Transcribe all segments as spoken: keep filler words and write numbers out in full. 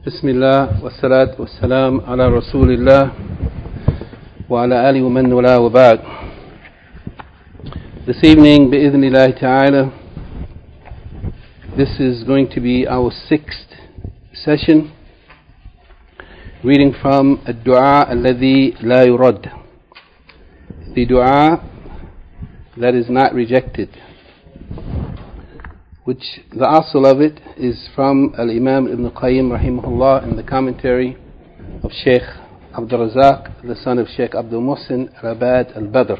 Bismillah wa salatu wa salam ala Rasulillah wa ala ali wa man wala wa ba'd. This evening, bi'idhnillahi ta'ala, this is going to be our sixth session, reading from ad-du'a alladhi la yurad, the du'a that is not rejected, which the asl of it is from Al-Imam Ibn Qayyim rahimahullah in the commentary of Shaykh Abdul Razak, the son of Shaykh Abdul Muhsin Al-Abad Al-Badr.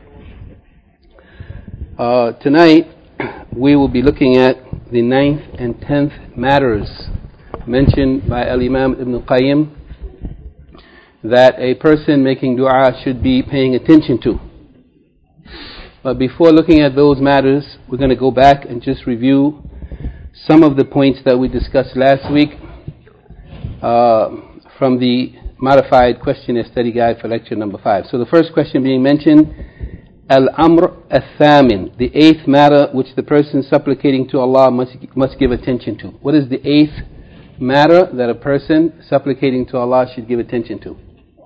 Uh, tonight we will be looking at the ninth and tenth matters mentioned by Al-Imam Ibn Qayyim that a person making dua should be paying attention to. But before looking at those matters, we're going to go back and just review some of the points that we discussed last week uh, from the modified questionnaire study guide for lecture number five. So the first question being mentioned, Al-Amr Al-Thamin, the eighth matter which the person supplicating to Allah must, must give attention to. What is the eighth matter that a person supplicating to Allah should give attention to?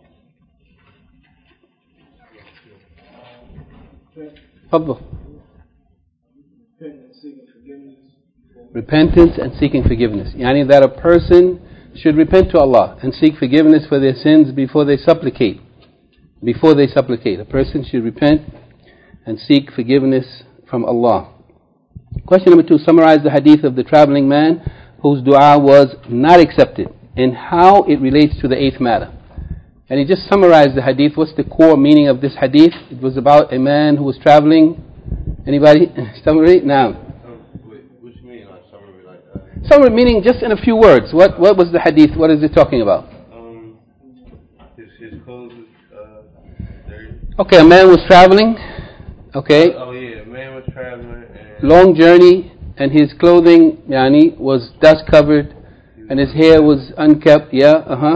Repentance and seeking forgiveness. Yani that a person should repent to Allah and seek forgiveness for their sins before they supplicate. Before they supplicate, a person should repent and seek forgiveness from Allah. Question number two, summarize the hadith of the traveling man whose dua was not accepted and how it relates to the eighth matter. And he just summarized the hadith. What's the core meaning of this hadith? It was about a man who was traveling. Anybody? Summary? Now. Which meaning? Like summary, like uh, summary meaning just in a few words. What What was the hadith? What is it talking about? Um, his his clothes uh, dirty. Okay, a man was traveling. Okay. Oh yeah, a man was traveling. And long journey, and his clothing, yani, was dust covered, and his hair was unkept. Yeah. Uh huh.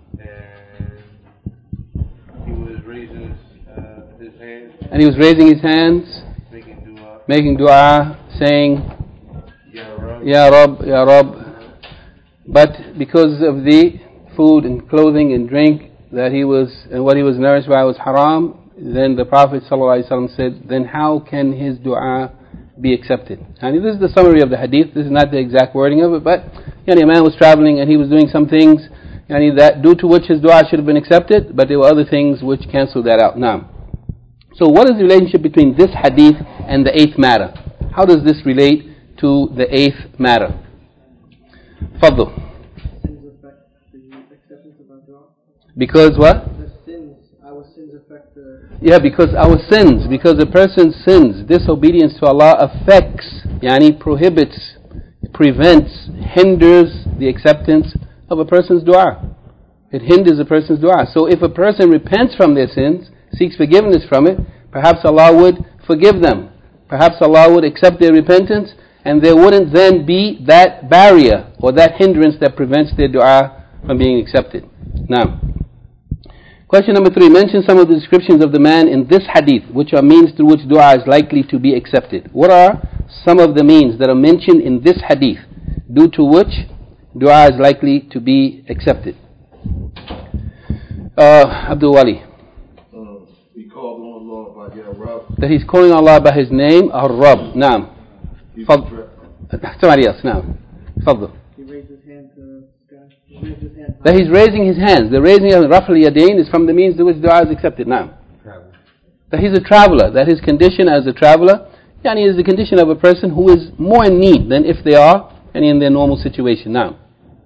And he was raising his hands, making dua, making dua saying, Ya Rab, Ya Rab, Ya Rab. But because of the food and clothing and drink that he was, and what he was nourished by was haram, then the Prophet ﷺ said, then how can his dua be accepted? And this is the summary of the hadith. This is not the exact wording of it, but yani, a man was traveling and he was doing some things yani, that due to which his dua should have been accepted, but there were other things which canceled that out. Now, so what is the relationship between this hadith and the eighth matter? How does this relate to the eighth matter? Fadl. Sins affect the acceptance of our dua? Because what? The sins, our sins affect the... Yeah, because our sins, because a person's sins, disobedience to Allah affects, yani prohibits, prevents, hinders the acceptance of a person's dua. It hinders a person's dua. So if a person repents from their sins, seeks forgiveness from it, perhaps Allah would forgive them. Perhaps Allah would accept their repentance, and there wouldn't then be that barrier or that hindrance that prevents their dua from being accepted. Now, question number three, mention some of the descriptions of the man in this hadith, which are means through which dua is likely to be accepted. What are some of the means that are mentioned in this hadith, due to which dua is likely to be accepted? Uh, Abdul Wali. That he's calling Allah by His name, Ar-Rabb. Naam. Somebody else. Naam. Fadl. He raised his hand to the sky. He raised his hand. That he's raising his hands. The raising of Rafal Yadain is from the means to which dua is accepted. Naam. That he's a traveler. That his condition as a traveler, yani, is the condition of a person who is more in need than if they are any in their normal situation. Now,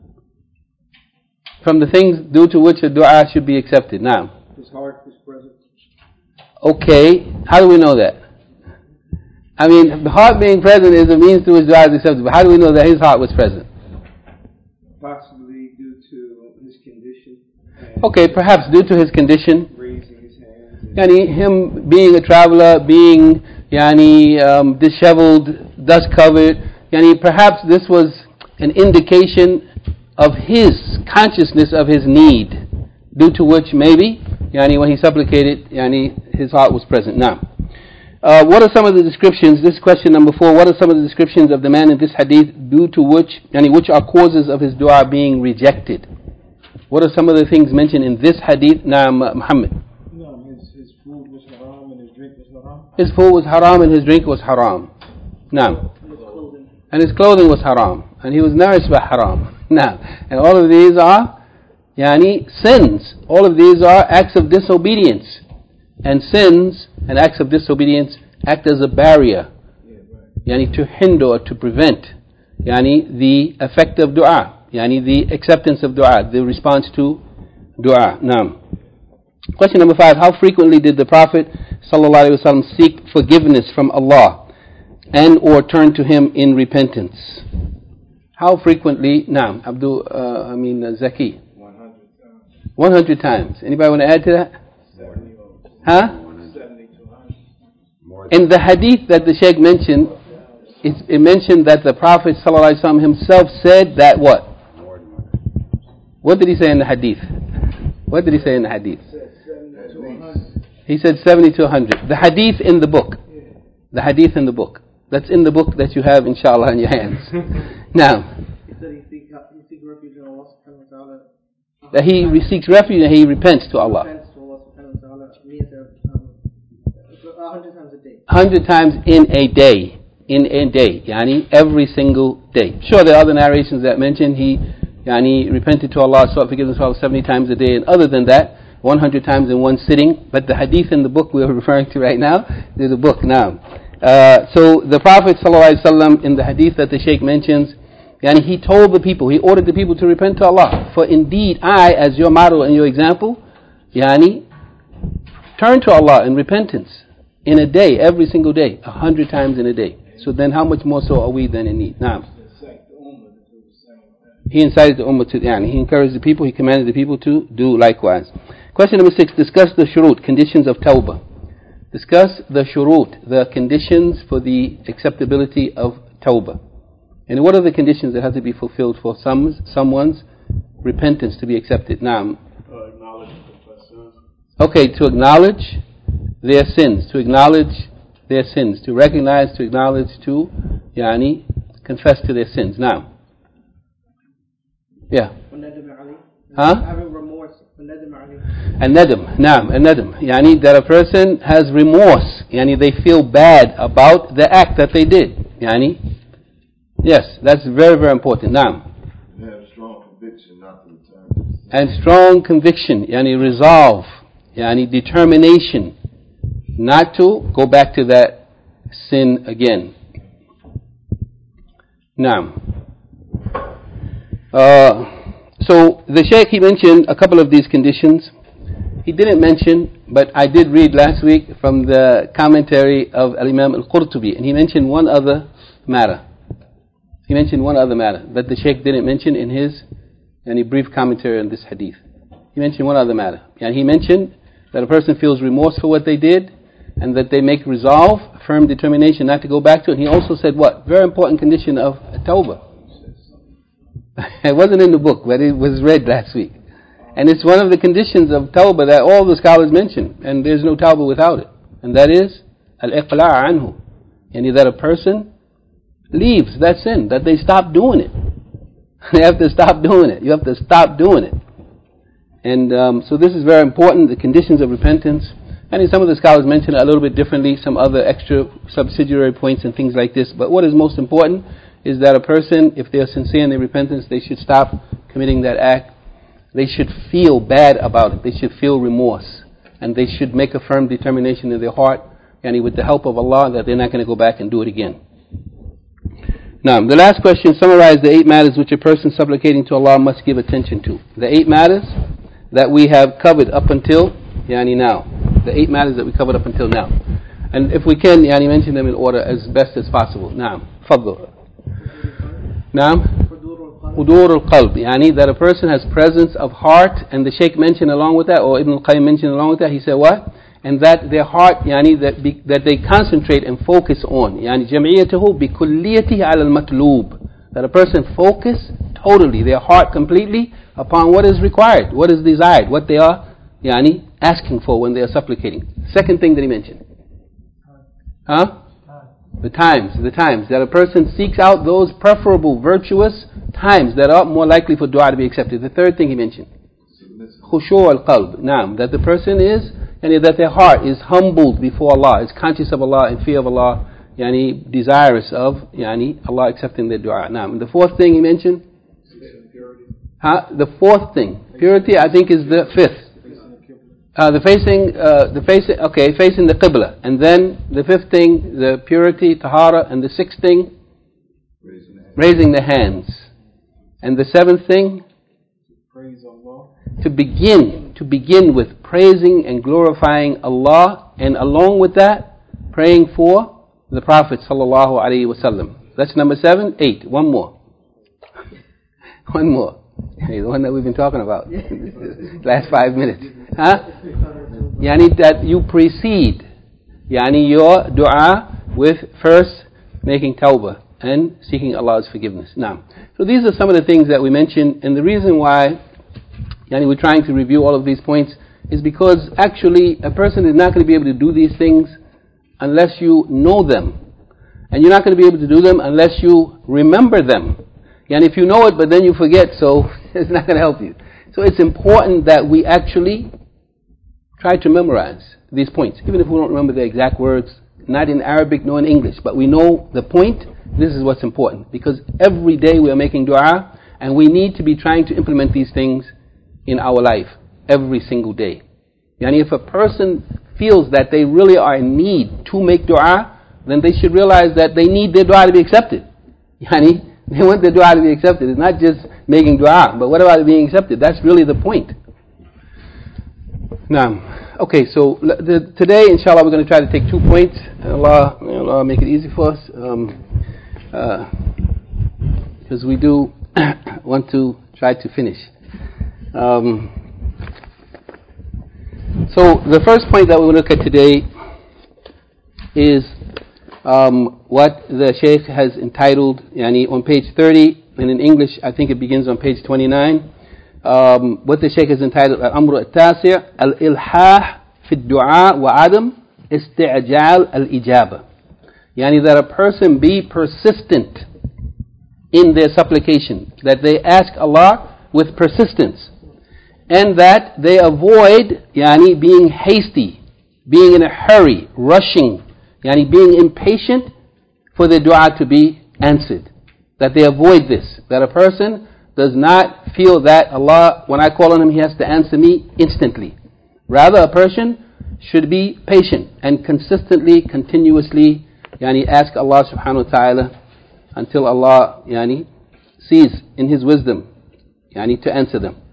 from the things due to which a dua should be accepted. Now, his heart is present. Okay, how do we know that? I mean, the heart being present is a means to which dua is accepted, but how do we know that his heart was present? Possibly due to his condition. Okay, perhaps due to his condition. Raising his hands. Yani, him being a traveler, being yani, um, disheveled, dust covered. Yani, perhaps this was an indication of his consciousness of his need, due to which maybe, yani, when he supplicated, yani, his heart was present. Now, Uh, what are some of the descriptions, this is question number four, what are some of the descriptions of the man in this hadith due to which, yani which are causes of his dua being rejected? What are some of the things mentioned in this hadith? Naam, Muhammad. No, his, his food was haram and his drink was haram. His food was haram and his drink was haram. Naam. And his clothing was haram. And he was nourished by haram. Naam. And all of these are, yani, sins. All of these are acts of disobedience. And sins and acts of disobedience act as a barrier, yani to hinder or to prevent, yani the effect of dua, yani the acceptance of dua, the response to dua. Naam. Question number five: how frequently did the Prophet sallallahu alaihi wasallam seek forgiveness from Allah and or turn to Him in repentance? How frequently? Naam, Abdul, uh, I mean uh, Zaki. one hundred times. One hundred times. Anybody want to add to that? Huh? In the hadith that the Shaykh mentioned, it, it mentioned that the Prophet ﷺ himself said that what? What did he say in the hadith? What did he say in the hadith? He said seventy to one hundred. The hadith in the book. The hadith in the book. That's in the book that you have, inshallah, in your hands. Now, that he seeks refuge and he repents to Allah. Hundred times in a day, in a day, yani every single day. Sure, there are other narrations that mention he, yani repented to Allah, sought forgiveness for Allah seventy times a day, and other than that, one hundred times in one sitting. But the hadith in the book we are referring to right now, there's a book now. Uh, so the Prophet ﷺ in the hadith that the Shaykh mentions, yani he told the people, he ordered the people to repent to Allah. For indeed, I, as your model and your example, yani turn to Allah in repentance. In a day, every single day, a hundred times in a day. So then how much more so are we then in need? Now, he incited the ummah to, yani, he encouraged the people, he commanded the people to do likewise. Question number six, discuss the shurut, conditions of tawbah. Discuss the shurut, the conditions for the acceptability of tawbah. And what are the conditions that have to be fulfilled for some, someone's repentance to be accepted? Now, Uh, acknowledge and confess sins. okay, to acknowledge their sins, to acknowledge their sins, to recognize, to acknowledge, to, yani, confess to their sins. Now, yeah. Huh? Having remorse. And nadam, naam, and nadam. Yani, that a person has remorse. Yani, they feel bad about the act that they did. Yani, yes, that's very, very important. Naam. And have strong conviction not to return. And strong conviction, yani resolve, yani determination not to go back to that sin again. Now, uh, so the Shaykh, he mentioned a couple of these conditions. He didn't mention, but I did read last week from the commentary of Al-Imam Al-Qurtubi, and he mentioned one other matter. He mentioned one other matter that the Shaykh didn't mention in his any brief commentary on this hadith. He mentioned one other matter. And he mentioned that a person feels remorse for what they did, and that they make resolve, firm determination not to go back to it. And he also said what? Very important condition of tawbah. It wasn't in the book, but it was read last week. And it's one of the conditions of tawbah that all the scholars mention, and there's no tawbah without it. And that is al-iqla' anhu. Yani that a person leaves that sin, that they stop doing it. They have to stop doing it. You have to stop doing it. And um, so this is very important, the conditions of repentance. And some of the scholars mention it a little bit differently, some other extra subsidiary points and things like this. But what is most important is that a person, if they are sincere in their repentance, they should stop committing that act. They should feel bad about it. They should feel remorse. And they should make a firm determination in their heart, and with the help of Allah, that they're not going to go back and do it again. Now, the last question, summarize the eight matters which a person supplicating to Allah must give attention to. The eight matters that we have covered up until yani now. The eight matters that we covered up until now. And if we can, yani mention them in order as best as possible. Naam, faddal. Naam. Hudur al-qalb, yani that a person has presence of heart, and the Shaykh mentioned along with that, or Ibn al-Qayyim mentioned along with that, he said what? And that their heart, yani that be, that they concentrate and focus on, yani jam'iyatuhu bi kulliyatihi ala al-matlub, that a person focus totally, their heart completely upon what is required, what is desired, what they are, yani asking for when they are supplicating. Second thing that he mentioned. Huh? The times, the times that a person seeks out those preferable, virtuous times that are more likely for dua to be accepted. The third thing he mentioned, khushu' al-qalb, naam, that the person is, yani that their heart is humbled before Allah, is conscious of Allah and fear of Allah, yani desirous of yani Allah accepting their dua. Naam. And the fourth thing he mentioned, huh? The fourth thing, purity, I think is the fifth. Uh, the facing, uh, the facing, okay, facing the qibla, and then the fifth thing, the purity, tahara, and the sixth thing, raising the hands, raising the hands. And the seventh thing, praise Allah. To begin, to begin with praising and glorifying Allah, and along with that, praying for the Prophet sallallahu alaihi wasallam. That's number seven, eight. One more, one more. The one that we've been talking about last five minutes. Huh? Yani that you precede yani your dua with first making tawbah and seeking Allah's forgiveness. Now, so these are some of the things that we mentioned, and the reason why yani we're trying to review all of these points is because actually a person is not going to be able to do these things unless you know them, and you're not going to be able to do them unless you remember them. And if you know it but then you forget, so it's not going to help you. So it's important that we actually try to memorize these points, even if we don't remember the exact words, not in Arabic nor in English, but we know the point. This is what's important, because every day we are making dua, and we need to be trying to implement these things in our life every single day. And if a person feels that they really are in need to make dua, then they should realize that they need their dua to be accepted. Yani, they want their dua to be accepted. It's not just making dua, but what about it being accepted? That's really the point. Now, okay, so the, today, inshallah, we're going to try to take two points. Allah, Allah make it easy for us, um, uh, because we do want to try to finish. Um, so the first point that we'll look at today is Um, what the Shaykh has entitled, yani on page thirty, and in English I think it begins on page twenty-nine, um, what the Shaykh has entitled Al-Amru Al-Tasi' Al-Ilhah fi Ad-Du'a wa Adam Isti'jal Al-Ijaba. Yani that a person be persistent in their supplication, that they ask Allah with persistence, and that they avoid yani being hasty, being in a hurry, rushing, yani being impatient for the dua to be answered. That they avoid this. That a person does not feel that Allah, when I call on Him, He has to answer me instantly. Rather, a person should be patient and consistently, continuously, yani ask Allah subhanahu wa ta'ala until Allah yani sees in His wisdom yani to answer them.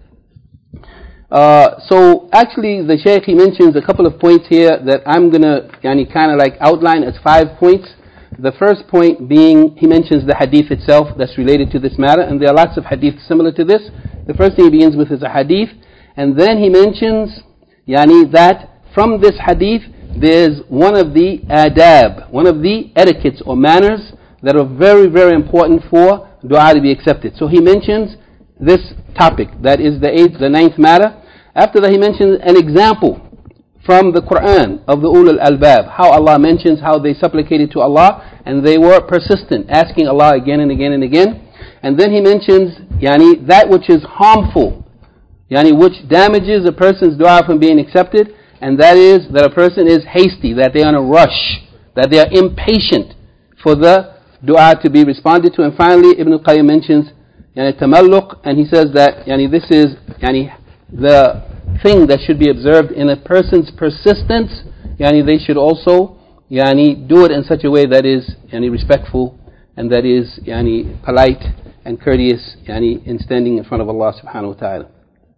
Uh, so actually the Shaykh, he mentions a couple of points here that I'm going to yani, kind of like outline as five points. The first point being, he mentions the hadith itself that's related to this matter, and there are lots of hadiths similar to this. The first thing he begins with is a hadith, and then he mentions yani, that from this hadith there's one of the adab, one of the etiquettes or manners that are very, very important for dua to be accepted. So he mentions this topic, that is the eighth, the ninth matter. After that he mentions an example from the Quran of the Ulul Albab, how Allah mentions how they supplicated to Allah and they were persistent, asking Allah again and again and again. And then he mentions yani, that which is harmful, yani, which damages a person's dua from being accepted, and that is that a person is hasty, that they are in a rush, that they are impatient for the dua to be responded to. And finally Ibn al-Qayyim mentions yani tamalluq, and he says that yani this is yani the thing that should be observed in a person's persistence. Yani they should also yani do it in such a way that is yani respectful and that is yani polite and courteous yani in standing in front of Allah subhanahu wa ta'ala.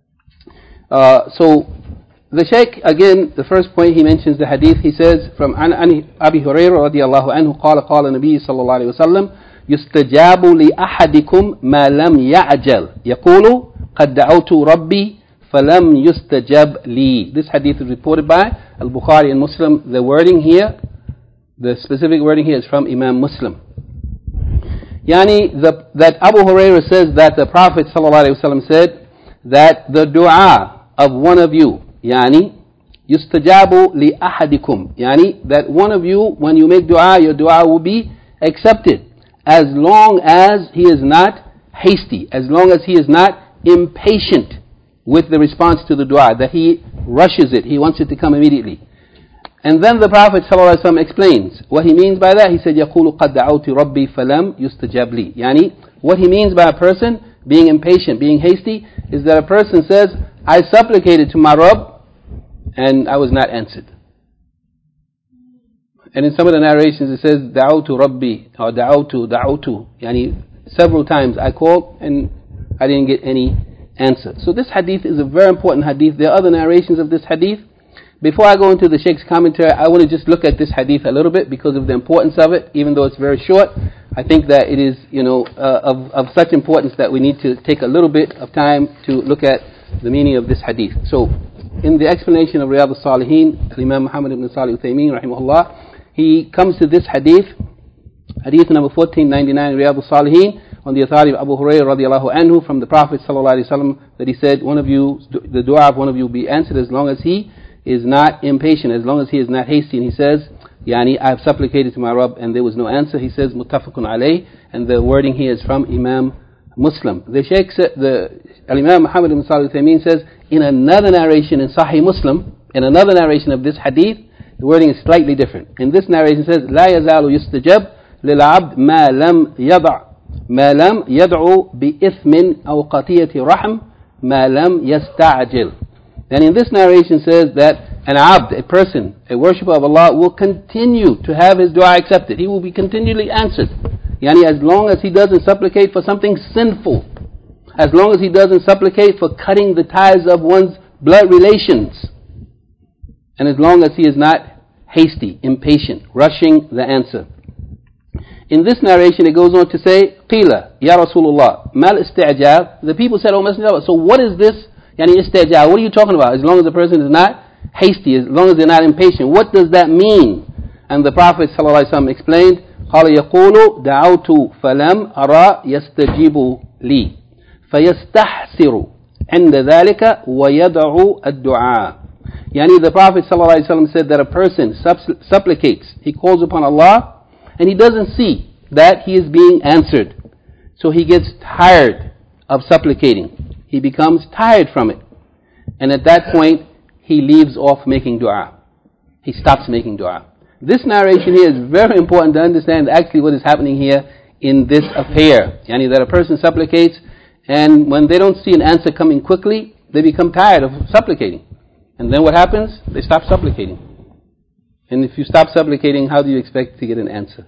Uh, so the Shaykh, again, the first point he mentions the hadith. He says from An Abi Hurairah radiyallahu anhu قال قال النبي صلى الله عليه وسلم يستجاب لأحدكم ما لم يعجل يقول قد دعوت ربي فلم يستجب لي. This hadith is reported by Al-Bukhari and Muslim. The wording here, the specific wording here is from Imam Muslim. Yani the, that Abu Hurairah says that the Prophet ﷺ said that the dua of one of you, yani يُسْتَجَابُ لِأَحَدِكُمْ يعني that one of you, when you make dua, your dua will be accepted, as long as he is not hasty, as long as he is not impatient with the response to the dua, that he rushes it, he wants it to come immediately. And then the Prophet ﷺ explains what he means by that. He said, يَقُولُ قَدْ دَعَوْتِ رَبِّي فَلَمْ يُسْتَجَابْ لِي يعني what he means by a person being impatient, being hasty, is that a person says, I supplicated to my Rabb and I was not answered. And in some of the narrations it says, دَعَوْتُ رَبِّي or دَعَوْتُ دَعَوْتُ يعني several times I called and I didn't get any answer. So this hadith is a very important hadith. There are other narrations of this hadith. Before I go into the Shaykh's commentary, I want to just look at this hadith a little bit because of the importance of it. Even though it's very short, I think that it is, you know, uh, of, of such importance that we need to take a little bit of time to look at the meaning of this hadith. So, in the explanation of Riyadh al-Salihin, Imam Muhammad ibn Salih al-Uthaymeen, rahimahullah, he comes to this hadith, hadith number fourteen ninety-nine, Riyadh al-Salihin, on the authority of Abu Hurairah radiallahu anhu, from the Prophet sallallahu alaihi wasallam, that he said, one of you, the dua of one of you will be answered as long as he is not impatient, as long as he is not hasty. And he says, Yani, I have supplicated to my Rabb and there was no answer. He says, Muttafaqun alayh, and the wording here is from Imam Muslim. The Shaykh said, the Imam Muhammad ibn Salih al-Uthaymeen says, in another narration in Sahih Muslim, in another narration of this hadith, the wording is slightly different. In this narration it says, لا يزال يستجب للعبد ما لم يضع ما لم يدعو بإثم أو قطية رحم ما لم يستعجل. And in this narration says that an abd, a person, a worshipper of Allah, will continue to have his dua accepted. He will be continually answered. Yani as long as he doesn't supplicate for something sinful. As long as he doesn't supplicate for cutting the ties of one's blood relations. And as long as he is not hasty, impatient, rushing the answer. In this narration it goes on to say, Qila, Ya Rasulullah, mal isti'jab. The people said, oh Messenger of Allah, so what is this? Yani istijab, what are you talking about? As long as the person is not hasty, as long as they're not impatient, what does that mean? And the Prophet ﷺ explained, قال يقول دعوت فلم أرى يستجيب لي فيستحسر عند ذلك ويدعو الدعاء. Yani the Prophet ﷺ said that a person supplicates, he calls upon Allah and he doesn't see that he is being answered. So he gets tired of supplicating. He becomes tired from it. And at that point, he leaves off making dua. He stops making dua. This narration here is very important to understand actually what is happening here in this affair. Yani that a person supplicates, and when they don't see an answer coming quickly, they become tired of supplicating. And then what happens? They stop supplicating. And if you stop supplicating, how do you expect to get an answer?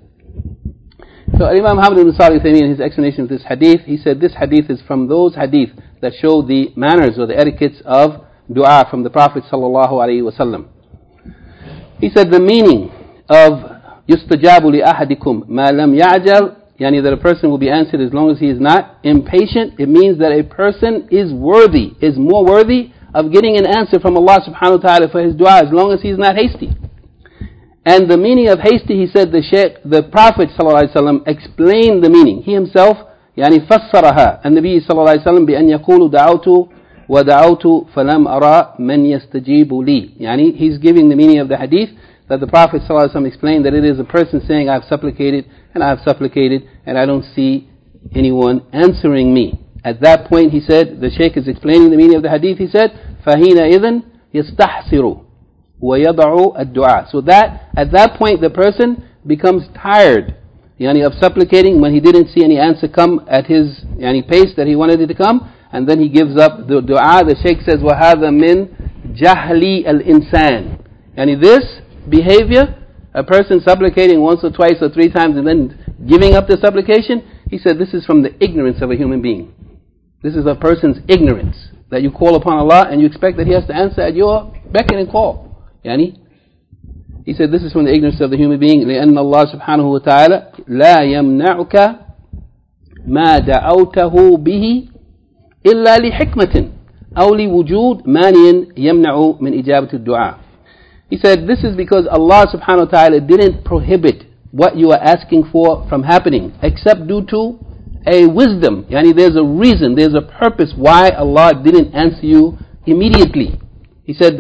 So Imam Muhammad ibn Salih al-Uthaymeen, in his explanation of this hadith, he said this hadith is from those hadith that show the manners or the etiquettes of dua from the Prophet sallallahu alaihi wasallam. He said the meaning of yustajabu li ahadikum ma lam ya'jal, yani that a person will be answered as long as he is not impatient. It means that a person is worthy, is more worthy of getting an answer from Allah subhanahu wa ta'ala for his dua as long as he is not hasty. And the meaning of hasty, he said, the Shaykh, the Prophet ﷺ explained the meaning. He himself, يعني فسرها النبي صلى الله عليه وسلم بأن يقول دعوت ودعوت فلم أرى من يستجيب لي. يعني he's giving the meaning of the hadith that the Prophet ﷺ explained that it is a person saying, I have supplicated and I have supplicated and I don't see anyone answering me. At that point, he said, the Shaykh is explaining the meaning of the hadith. He said, فَهِينَ إِذَنْ يَسْتَحْسِرُ وَيَضَعُ الدُّعَاء. So that, at that point, the person becomes tired yani, of supplicating when he didn't see any answer come at his yani, pace that he wanted it to come, and then he gives up the dua. The Shaykh says, وَهَذَا مِنْ جَهْلِ الْإِنسَانِ. Yani this behavior, a person supplicating once or twice or three times and then giving up the supplication, he said this is from the ignorance of a human being. This is a person's ignorance, that you call upon Allah and you expect that He has to answer at your beck and call. Yani, he said this is from the ignorance of the human being. لأن الله سبحانه وتعالى لا يمنعك ما دعوته به إلا لحكمة أو لوجود مانع يمنع من إجابة الدعاء. He said this is because Allah subhanahu wa ta'ala didn't prohibit what you are asking for from happening except due to a wisdom. Yani there's a reason, there's a purpose why Allah didn't answer you immediately. He said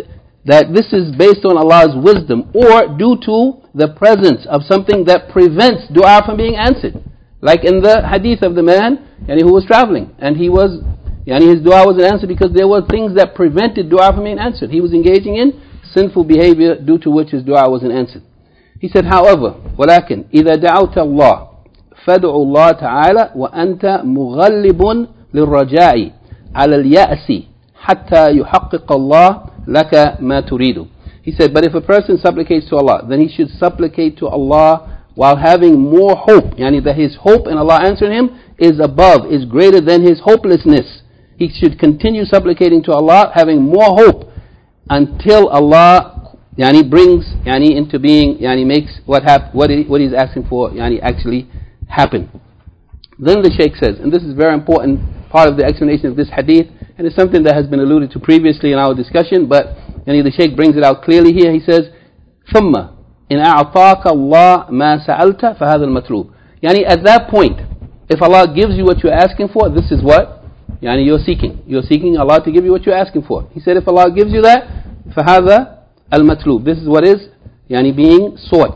that this is based on Allah's wisdom or due to the presence of something that prevents dua from being answered. Like in the hadith of the man yani, who was traveling and he was, yani his dua wasn't answered because there were things that prevented dua from being answered. He was engaging in sinful behavior due to which his dua wasn't answered. He said, however, ولكن إذا دعوت الله فادعوا الله تعالى وأنت مغلب للرجاء على اليأس حتى يحقق الله لك ما تريد. He said, but if a person supplicates to Allah, then he should supplicate to Allah while having more hope, yani that his hope in Allah answering him is above, is greater than his hopelessness. He should continue supplicating to Allah, having more hope until Allah yani brings yani into being, yani makes what hap- what, he, what he's asking for yani actually happen. Then the Shaykh says, and this is a very important part of the explanation of this hadith, and it's something that has been alluded to previously in our discussion, but yani the Shaykh brings it out clearly here. He says, ثُمَّ إِنْ أَعْطَاكَ اللَّهُ مَا سَأَلْتَ فَهَذَا الْمَطْلُوبُ. Yani at that point, if Allah gives you what you're asking for, this is what yani you're seeking. You're seeking Allah to give you what you're asking for. He said, if Allah gives you that, فَهَذَا الْمَطْلُوبُ. This is what is yani being sought.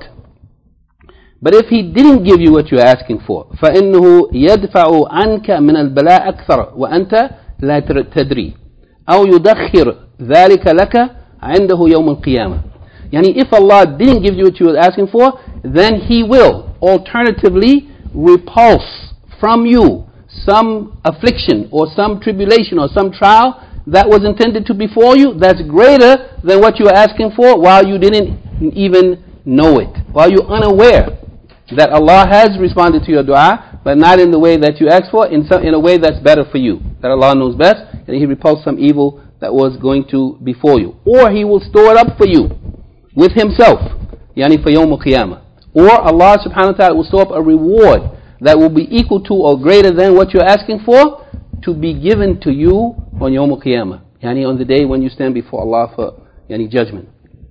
But if He didn't give you what you're asking for, فَإِنَّهُ يَدْفَعُ عَنْكَ مِنَ الْبَلَاءِ أَكْثَرَ وَأَنْتَ لَا تَدْرِي أَوْ يُدَخِّرُ ذَلِكَ لَكَ عِنْدَهُ يَوْمَ الْقِيَامَةِ. Yani if Allah didn't give you what you were asking for, then He will alternatively repulse from you some affliction or some tribulation or some trial that was intended to befall you that's greater than what you were asking for while you didn't even know it, while you're unaware that Allah has responded to your dua, but not in the way that you asked for, in some, in a way that's better for you, that Allah knows best, and He repulsed some evil that was going to befall you. Or He will store it up for you with Himself, yani for Yawm al-Qiyamah. Or Allah subhanahu wa ta'ala will store up a reward that will be equal to or greater than what you're asking for to be given to you on Yawm al-Qiyamah, yani on the day when you stand before Allah for yani judgment.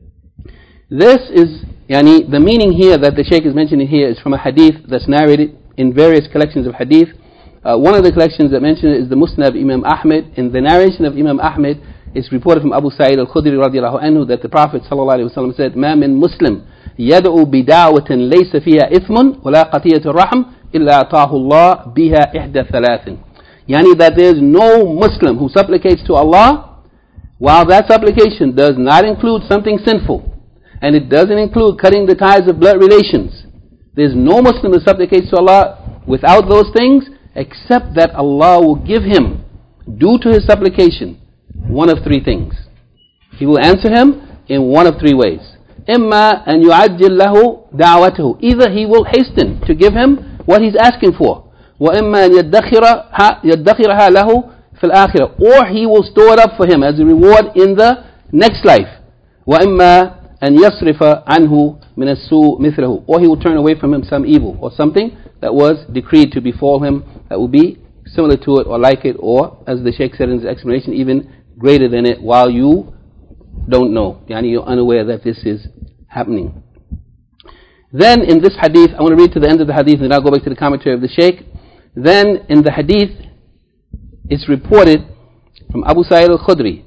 This is yani the meaning here that the Shaykh is mentioning here is from a hadith that's narrated in various collections of hadith. Uh, one of the collections that mention it is the Musnad of Imam Ahmed. In the narration of Imam Ahmed, it's reported from Abu Sa'id al-Khudri radiallahu anhu that the Prophet sallallahu alaihi wasallam said, "Ma min Muslim yad'u bida'watin laysa fiha ithmun wa la qatiyatu rahm illa ataahu Allah biha ihda thalathin." Yani that there is no Muslim who supplicates to Allah while that supplication does not include something sinful, and it doesn't include cutting the ties of blood relations. There's no Muslim who supplicates to Allah without those things, except that Allah will give him, due to his supplication, one of three things. He will answer him in one of three ways. إِمَّا أَنْ يُعَجِّلْ لَهُ دَعْوَتَهُ. Either He will hasten to give him what he's asking for. وَإِمَّا أَنْ يَدَّخِرَهَا لَهُ فِي الْآخِرَةِ. Or He will store it up for him as a reward in the next life. وَإِمَّا أن يصرف عنه من السوء مثله. Or He will turn away from him some evil or something that was decreed to befall him that will be similar to it or like it, or as the Shaykh said in his explanation, even greater than it while you don't know, yani you're unaware that this is happening. Then in this hadith, I want to read to the end of the hadith and then I'll go back to the commentary of the Shaykh. Then in the hadith it's reported from Abu Sa'id al-Khudri,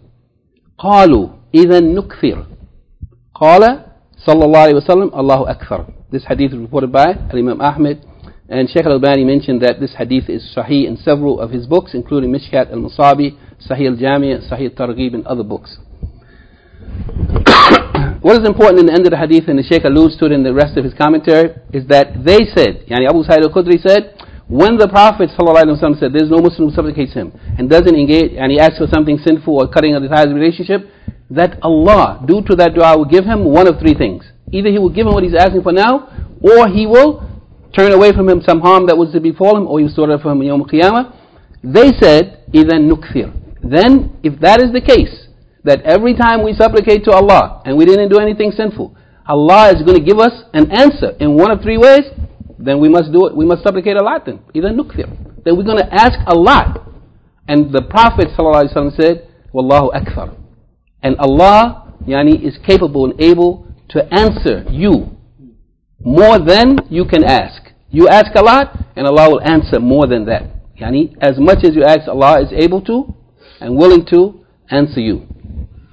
قالوا إذا نكثر قال صلى الله عليه وسلم الله أكثر. This hadith is reported by Imam Ahmed, and Shaykh al-Albani mentioned that this hadith is sahih in several of his books, including Mishkat al-Musabi, Sahih al-Jami', Sahih al-Targhib, and other books. What is important in the end of the hadith, and the Shaykh alludes to it in the rest of his commentary, is that they said, yani Abu Sa'id al-Khudri said, when the Prophet ﷺ said there's no Muslim who supplicates him and doesn't engage and he asks for something sinful or cutting of the ties of the relationship, that Allah, due to that dua, will give him one of three things. Either He will give him what he's asking for now, or He will turn away from him some harm that was to befall him, or He will store it for him in Yawm al-Qiyamah. They said, إِذَا نُكْثِرْ. Then, if that is the case, that every time we supplicate to Allah and we didn't do anything sinful, Allah is going to give us an answer in one of three ways, then we must do it. We must supplicate a lot then. إِذَا نُكْثِرْ. Then we're going to ask a lot. And the Prophet ﷺ said, وَاللَّهُ أَكْثَرُ. And Allah, yani, is capable and able to answer you more than you can ask. You ask a lot, and Allah will answer more than that. Yani, as much as you ask, Allah is able to and willing to answer you.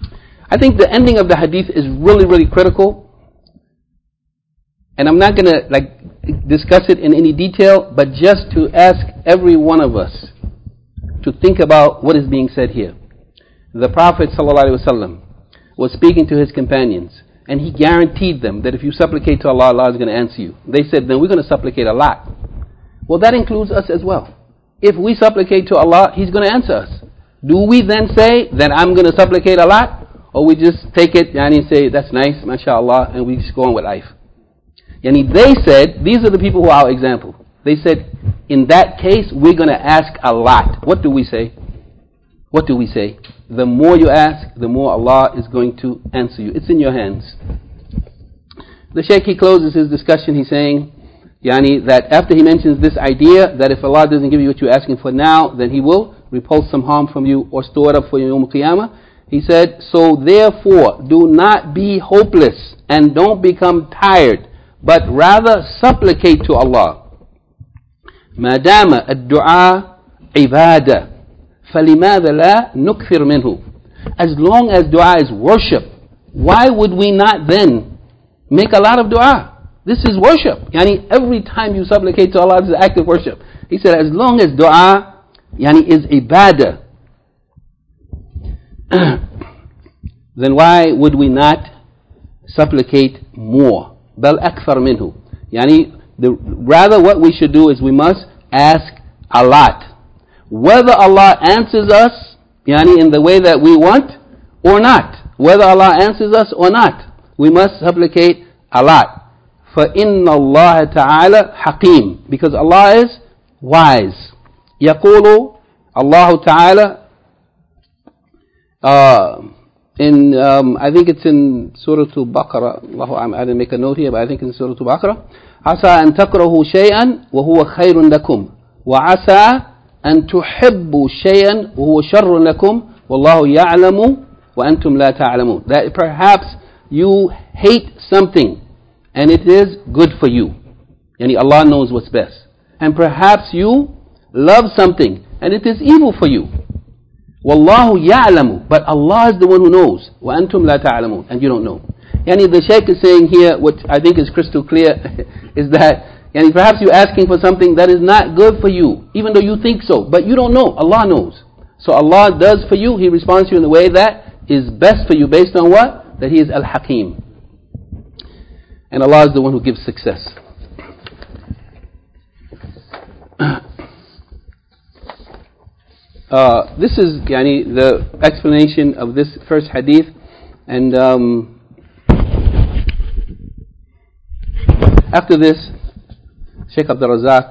I think the ending of the hadith is really, really critical. And I'm not going to like discuss it in any detail, but just to ask every one of us to think about what is being said here. The Prophet ﷺ was speaking to his companions, and he guaranteed them that if you supplicate to Allah, Allah is going to answer you. They said, then we're going to supplicate a lot. Well, that includes us as well. If we supplicate to Allah, He's going to answer us. Do we then say that I'm going to supplicate a lot? Or we just take it yani, and say, that's nice, mashallah, and we just go on with life? Yani they said, these are the people who are our example. They said, in that case, we're going to ask a lot. What do we say? What do we say? The more you ask, the more Allah is going to answer you. It's in your hands. The Shaykh, he closes his discussion, he's saying, Yani, that after he mentions this idea, that if Allah doesn't give you what you're asking for now, then He will repulse some harm from you or store it up for you Yawm al-Qiyamah. He said, so therefore, do not be hopeless and don't become tired, but rather supplicate to Allah. ما دام الدعاء عبادة فلماذا لا نكثر منه. As long as dua is worship, why would we not then make a lot of dua? This is worship. Yani every time you supplicate to Allah, this is active worship. He said, as long as dua yani is ibadah, then why would we not supplicate more? Bal akthar minhu. Yani the rather what we should do is we must ask a lot. Whether Allah answers us yani in the way that we want or not. Whether Allah answers us or not, we must supplicate a lot. فَإِنَّ اللَّهَ تَعَالَى حَكِيمٌ. Because Allah is wise. يقول Allah Ta'ala uh, in um, I think it's in Surah Al-Baqarah. Allahu, I didn't make a note here, but I think it's in Surah Al-Baqarah. عَسَىٰ أَن تَكْرَهُوا شَيْئًا وَهُوَ خَيْرٌ لَكُمْ وَعَسَىٰ أن تحبوا شيئا وهو شر لكم والله يعلم وأنتم لا تعلمون. That perhaps you hate something and it is good for you. Yani Allah knows what's best. And perhaps you love something and it is evil for you. Wallahu ya'lamu. But Allah is the one who knows. وأنتم لا تعلمون. And you don't know. Yani the Shaykh is saying here, what I think is crystal clear, is that and perhaps you're asking for something that is not good for you, even though you think so, but you don't know. Allah knows. So Allah does for you, He responds to you in a way that is best for you, based on what? That He is Al-Hakim. And Allah is the one who gives success. Uh, this is yani, the explanation of this first hadith. And um, after this, Shaykh Abdul Razak,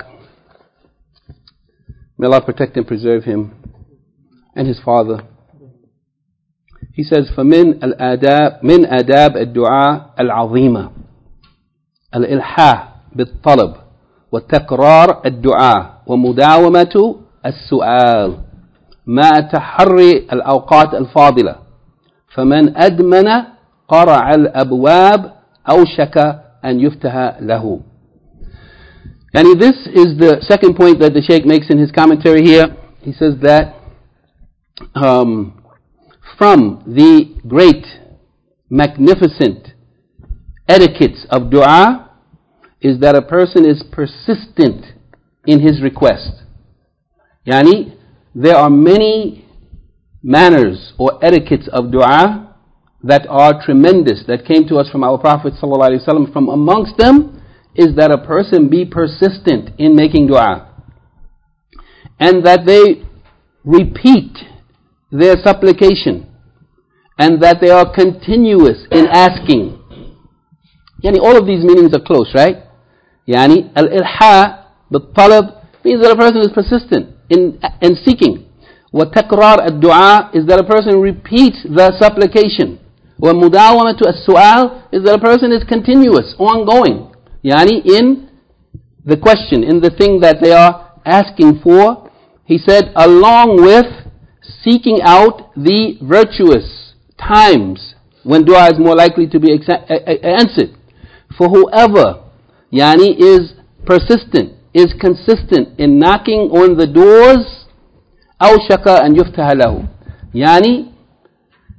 may Allah protect and preserve him and his father. He says, فَمِنْ الْآدَابِ مِنْ آدَابِ الدُّعَاء الْعَظِيمَةِ الْإِلْحَاحِ بِالطَّلَبِ وَتَكْرَارِ الدُّعَاء وَمُدَاوَمَةُ السُّؤَالِ مع تحري الأوقات الفاضلة فمن أدمن قرع الأبواب أوشك أن يفتح له. And this is the second point that the Shaykh makes in his commentary here. He says that um, from the great, magnificent etiquettes of dua is that a person is persistent in his request. Yani, there are many manners or etiquettes of dua that are tremendous, that came to us from our Prophet ﷺ. From amongst them is that a person be persistent in making dua, and that they repeat their supplication, and that they are continuous in asking. Yani all of these meanings are close, right? Yani al-ilha bil-talab means that a person is persistent in in seeking. Wa takrar ad-du'a is that a person repeats the supplication. Wa mudawamatu as-su'al is that a person is continuous, ongoing. Yani in the question, in the thing that they are asking for. He said, along with seeking out the virtuous times when dua is more likely to be answered. For whoever yani is persistent, is consistent in knocking on the doors, أَوْشَكَ أَنْ يُفْتَحَ لَهُ. Yani,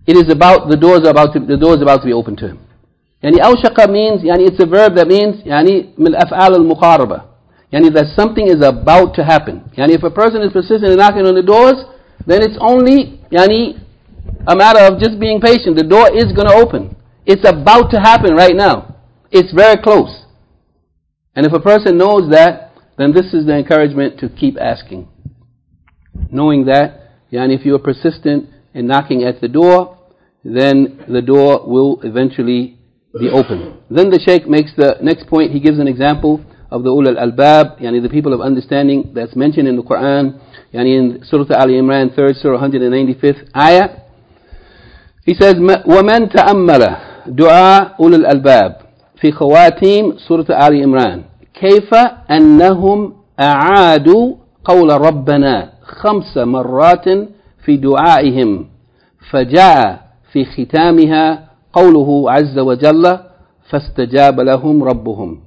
it is about, the door is about to, the door is about to be opened to him. Yani awshaqa means, yani it's a verb that means, yani min af'al al-muqaraba. Yani that something is about to happen. Yani if a person is persistent in knocking on the doors, then it's only, yani, a matter of just being patient. The door is going to open. It's about to happen right now. It's very close. And if a person knows that, then this is the encouragement to keep asking. Knowing that, yani if you are persistent in knocking at the door, then the door will eventually be open. Then the Shaykh makes the next point. He gives an example of the ulul albab, yani the people of understanding that's mentioned in the Quran, yani in Surah Ali Imran, third Surah, one hundred ninety-fifth ayah. He says, وَمَنْ تَأَمَّلَ دُعَاء أُولِي الْأَلْبَابِ في خواتيم سورة آل عمران كيف أنهم أعادوا قول ربنا خمس مرات في دعائهم فجاء في ختامها قوله عز وجل فاستجاب لهم ربهم.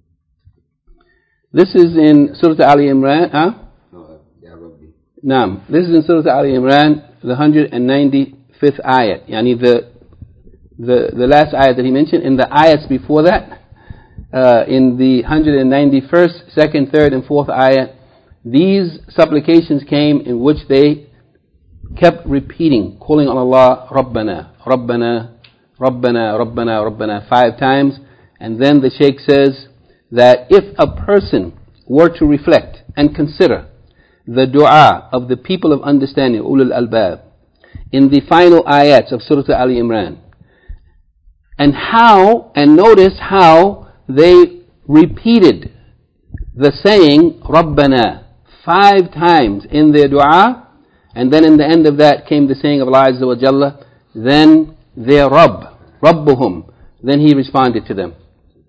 This is in Surah Ali Imran. Huh? Naam. This is in Surah Ali Imran, the one hundred ninety-fifth ayat. Yani the the the last ayat that he mentioned. In the ayats before that, uh, in the one hundred ninety-first, second, third, and fourth ayat, these supplications came in which they kept repeating, calling on Allah, Rabbana, Rabbana, Rabbana, Rabbana, Rabbana, five times. And then the Shaykh says that if a person were to reflect and consider the dua of the people of understanding, ulul albab, in the final ayats of Surah Ali Imran, and how, and notice how they repeated the saying Rabbana five times in their dua, and then in the end of that came the saying of Allah Azza wa Jalla, then their Rabb, Rabbuhum, then He responded to them.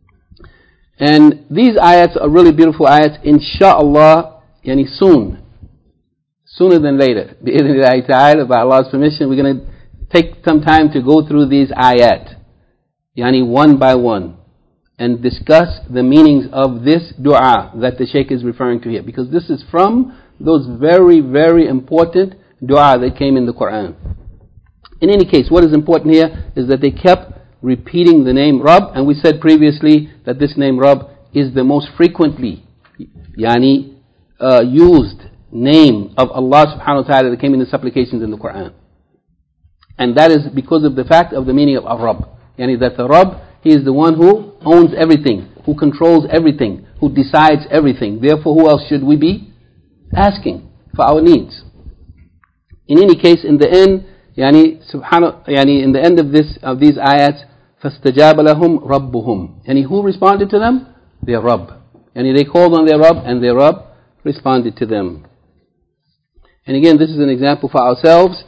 And these ayats are really beautiful ayats. Insha'Allah, yani soon, sooner than later, bi'idhnillahi ta'ala, by Allah's permission, we're going to take some time to go through these ayat, yani one by one, and discuss the meanings of this dua that the Shaykh is referring to here, because this is from those very, very important dua that came in the Quran. In any case, what is important here is that they kept repeating the name Rabb, and we said previously that this name Rabb is the most frequently yani uh, used name of Allah subhanahu wa ta'ala that came in the supplications in the Quran. And that is because of the fact of the meaning of Ar-Rabb. Yani that the Rabb, He is the one who owns everything, who controls everything, who decides everything. Therefore, who else should we be asking for our needs? In any case, in the end, yani subhanahu, yani in the end of this of these ayats, فَاسْتَجَابَ لَهُمْ رَبُّهُمْ. Yani who responded to them? Their Rabb. Yani they called on their Rabb, and their Rabb responded to them. And again, this is an example for ourselves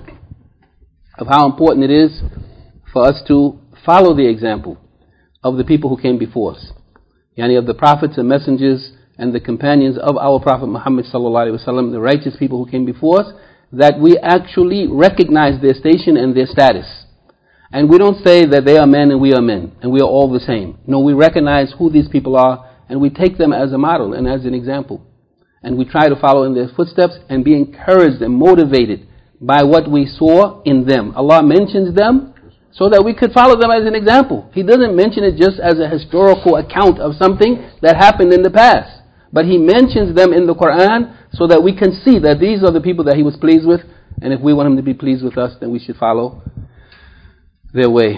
of how important it is for us to follow the example of the people who came before us, yani of the prophets and messengers and the companions of our Prophet Muhammad sallallahu alaihi wasallam, the righteous people who came before us, that we actually recognize their station and their status. And we don't say that they are men and we are men and we are all the same. No, we recognize who these people are and we take them as a model and as an example. And we try to follow in their footsteps and be encouraged and motivated by what we saw in them. Allah mentions them so that we could follow them as an example. He doesn't mention it just as a historical account of something that happened in the past. But He mentions them in the Quran so that we can see that these are the people that He was pleased with. And if we want Him to be pleased with us, then we should follow their way.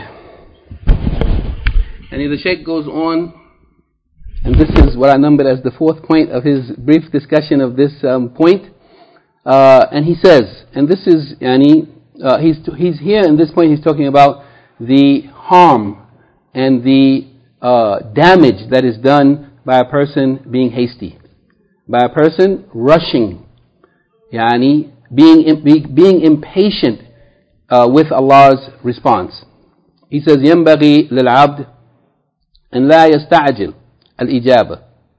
And the Shaykh goes on, and this is what I numbered as the fourth point of his brief discussion of this um, point. Uh, and he says, and this is, yani, uh, he's he's here in this point. He's talking about the harm and the uh, damage that is done by a person being hasty, by a person rushing, yani being being impatient uh, with Allah's response. He says, ينبغي للعبد أن لا يستعجل الإجابة.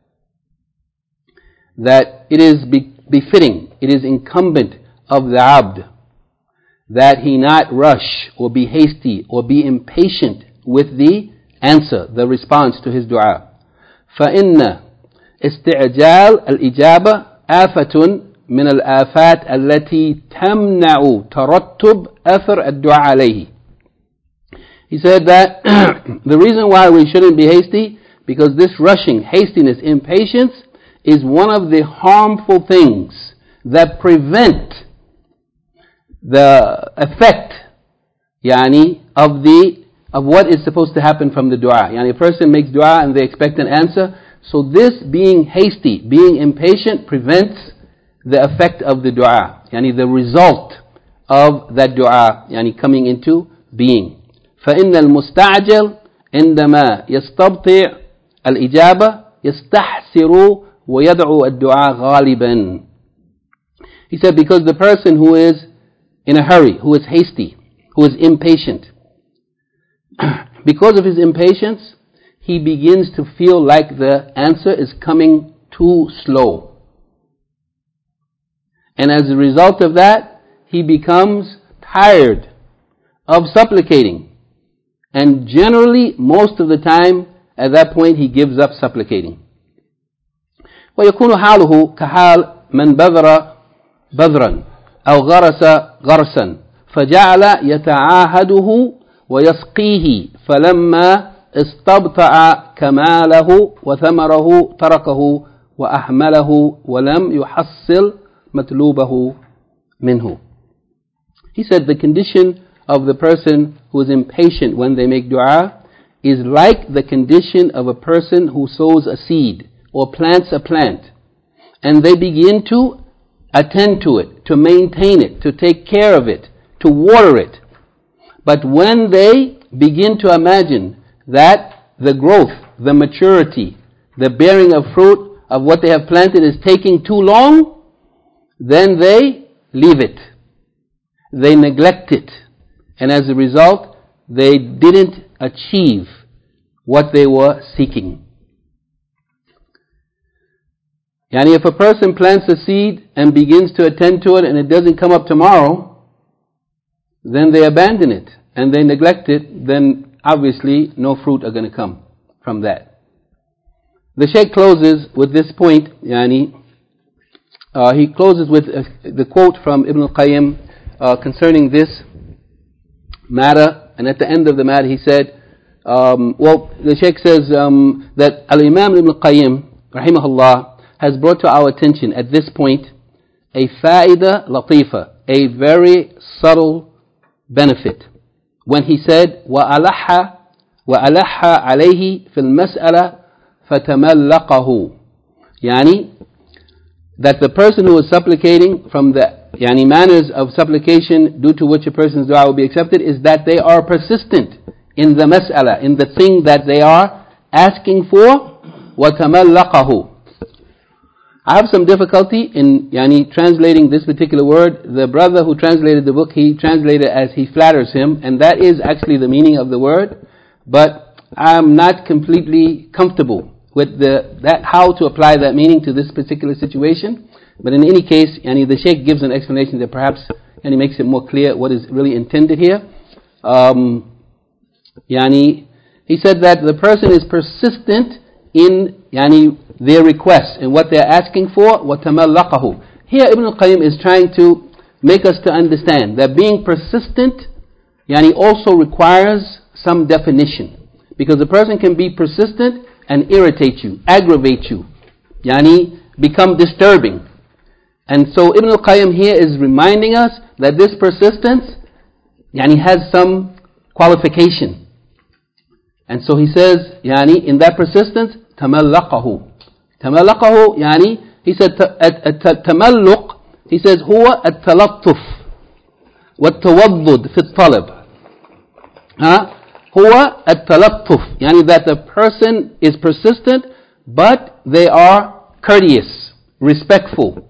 That it is befitting, it is incumbent of the abd that he not rush or be hasty or be impatient with the answer, the response to his dua. فإن استعجال الإجابة آفة من الآفات التي تمنع ترتب أثر الدعاء عليه. He said that the reason why we shouldn't be hasty, because this rushing, hastiness, impatience is one of the harmful things that prevent the effect yani, of the of what is supposed to happen from the dua. Yani a person makes dua and they expect an answer. So this being hasty, being impatient prevents the effect of the dua. Yani the result of that dua yani coming into being. فإن المستعجل عندما يستبطئ الإجابة يستحسر ويدعو الدعاء غالبا. He said because the person who is in a hurry, who is hasty, who is impatient, because of his impatience, he begins to feel like the answer is coming too slow. And as a result of that, he becomes tired of supplicating. And generally, most of the time, at that point, he gives up supplicating. ويكون حاله كحال من بذر بذرا أو غرس غرسا فجعل يتعاهده ويسقيه فلما استبطأ كماله وثمره تركه وأحمله ولم يحصل مطلوبه منه. He said the condition of the person who is impatient when they make dua is like the condition of a person who sows a seed or plants a plant, and they begin to attend to it, to maintain it, to take care of it, to water it. But when they begin to imagine that the growth, the maturity, the bearing of fruit of what they have planted is taking too long, then they leave it. They neglect it. And as a result, they didn't achieve what they were seeking. Yani if a person plants a seed and begins to attend to it and it doesn't come up tomorrow, then they abandon it and they neglect it, then obviously no fruit are going to come from that. The Shaykh closes with this point, yani, uh, he closes with uh, the quote from Ibn al-Qayyim uh, concerning this matter, and at the end of the matter he said, um, well, the Shaykh says um, that Al-Imam Ibn al-Qayyim, rahimahullah, has brought to our attention at this point a faida latifa, a very subtle benefit, when he said, وَأَلَحَّ وَأَلَحَّ عَلَيْهِ فِي الْمَسْأَلَةِ فَتَمَلَّقَهُ, yani, that the person who is supplicating, from the yani manners of supplication due to which a person's dua will be accepted, is that they are persistent in the mas'ala, in the thing that they are asking for. وَتَمَلَّقَهُ. I have some difficulty in yani, translating this particular word. The brother who translated the book, he translated as he flatters him, and that is actually the meaning of the word, but I'm not completely comfortable with the that how to apply that meaning to this particular situation. But in any case, yani, the Shaykh gives an explanation that perhaps yani, makes it more clear what is really intended here. Um, yani, he said that the person is persistent in yani, their requests and what they're asking for. وَتَمَلَّقَهُ. Here Ibn al-Qayyim is trying to make us to understand that being persistent yani, also requires some definition. Because a person can be persistent and irritate you, aggravate you, yani, become disturbing. And so Ibn al-Qayyim here is reminding us that this persistence yani, has some qualification. And so he says, yani, in that persistence, تَمَلَّقَهُ. تَمَلَّقَهُ, yani, he said, التَمَلُّق, he says, هو التلطف والتوضد في الطلب. Huh? هو التلطف, yani, that the person is persistent, but they are courteous, respectful.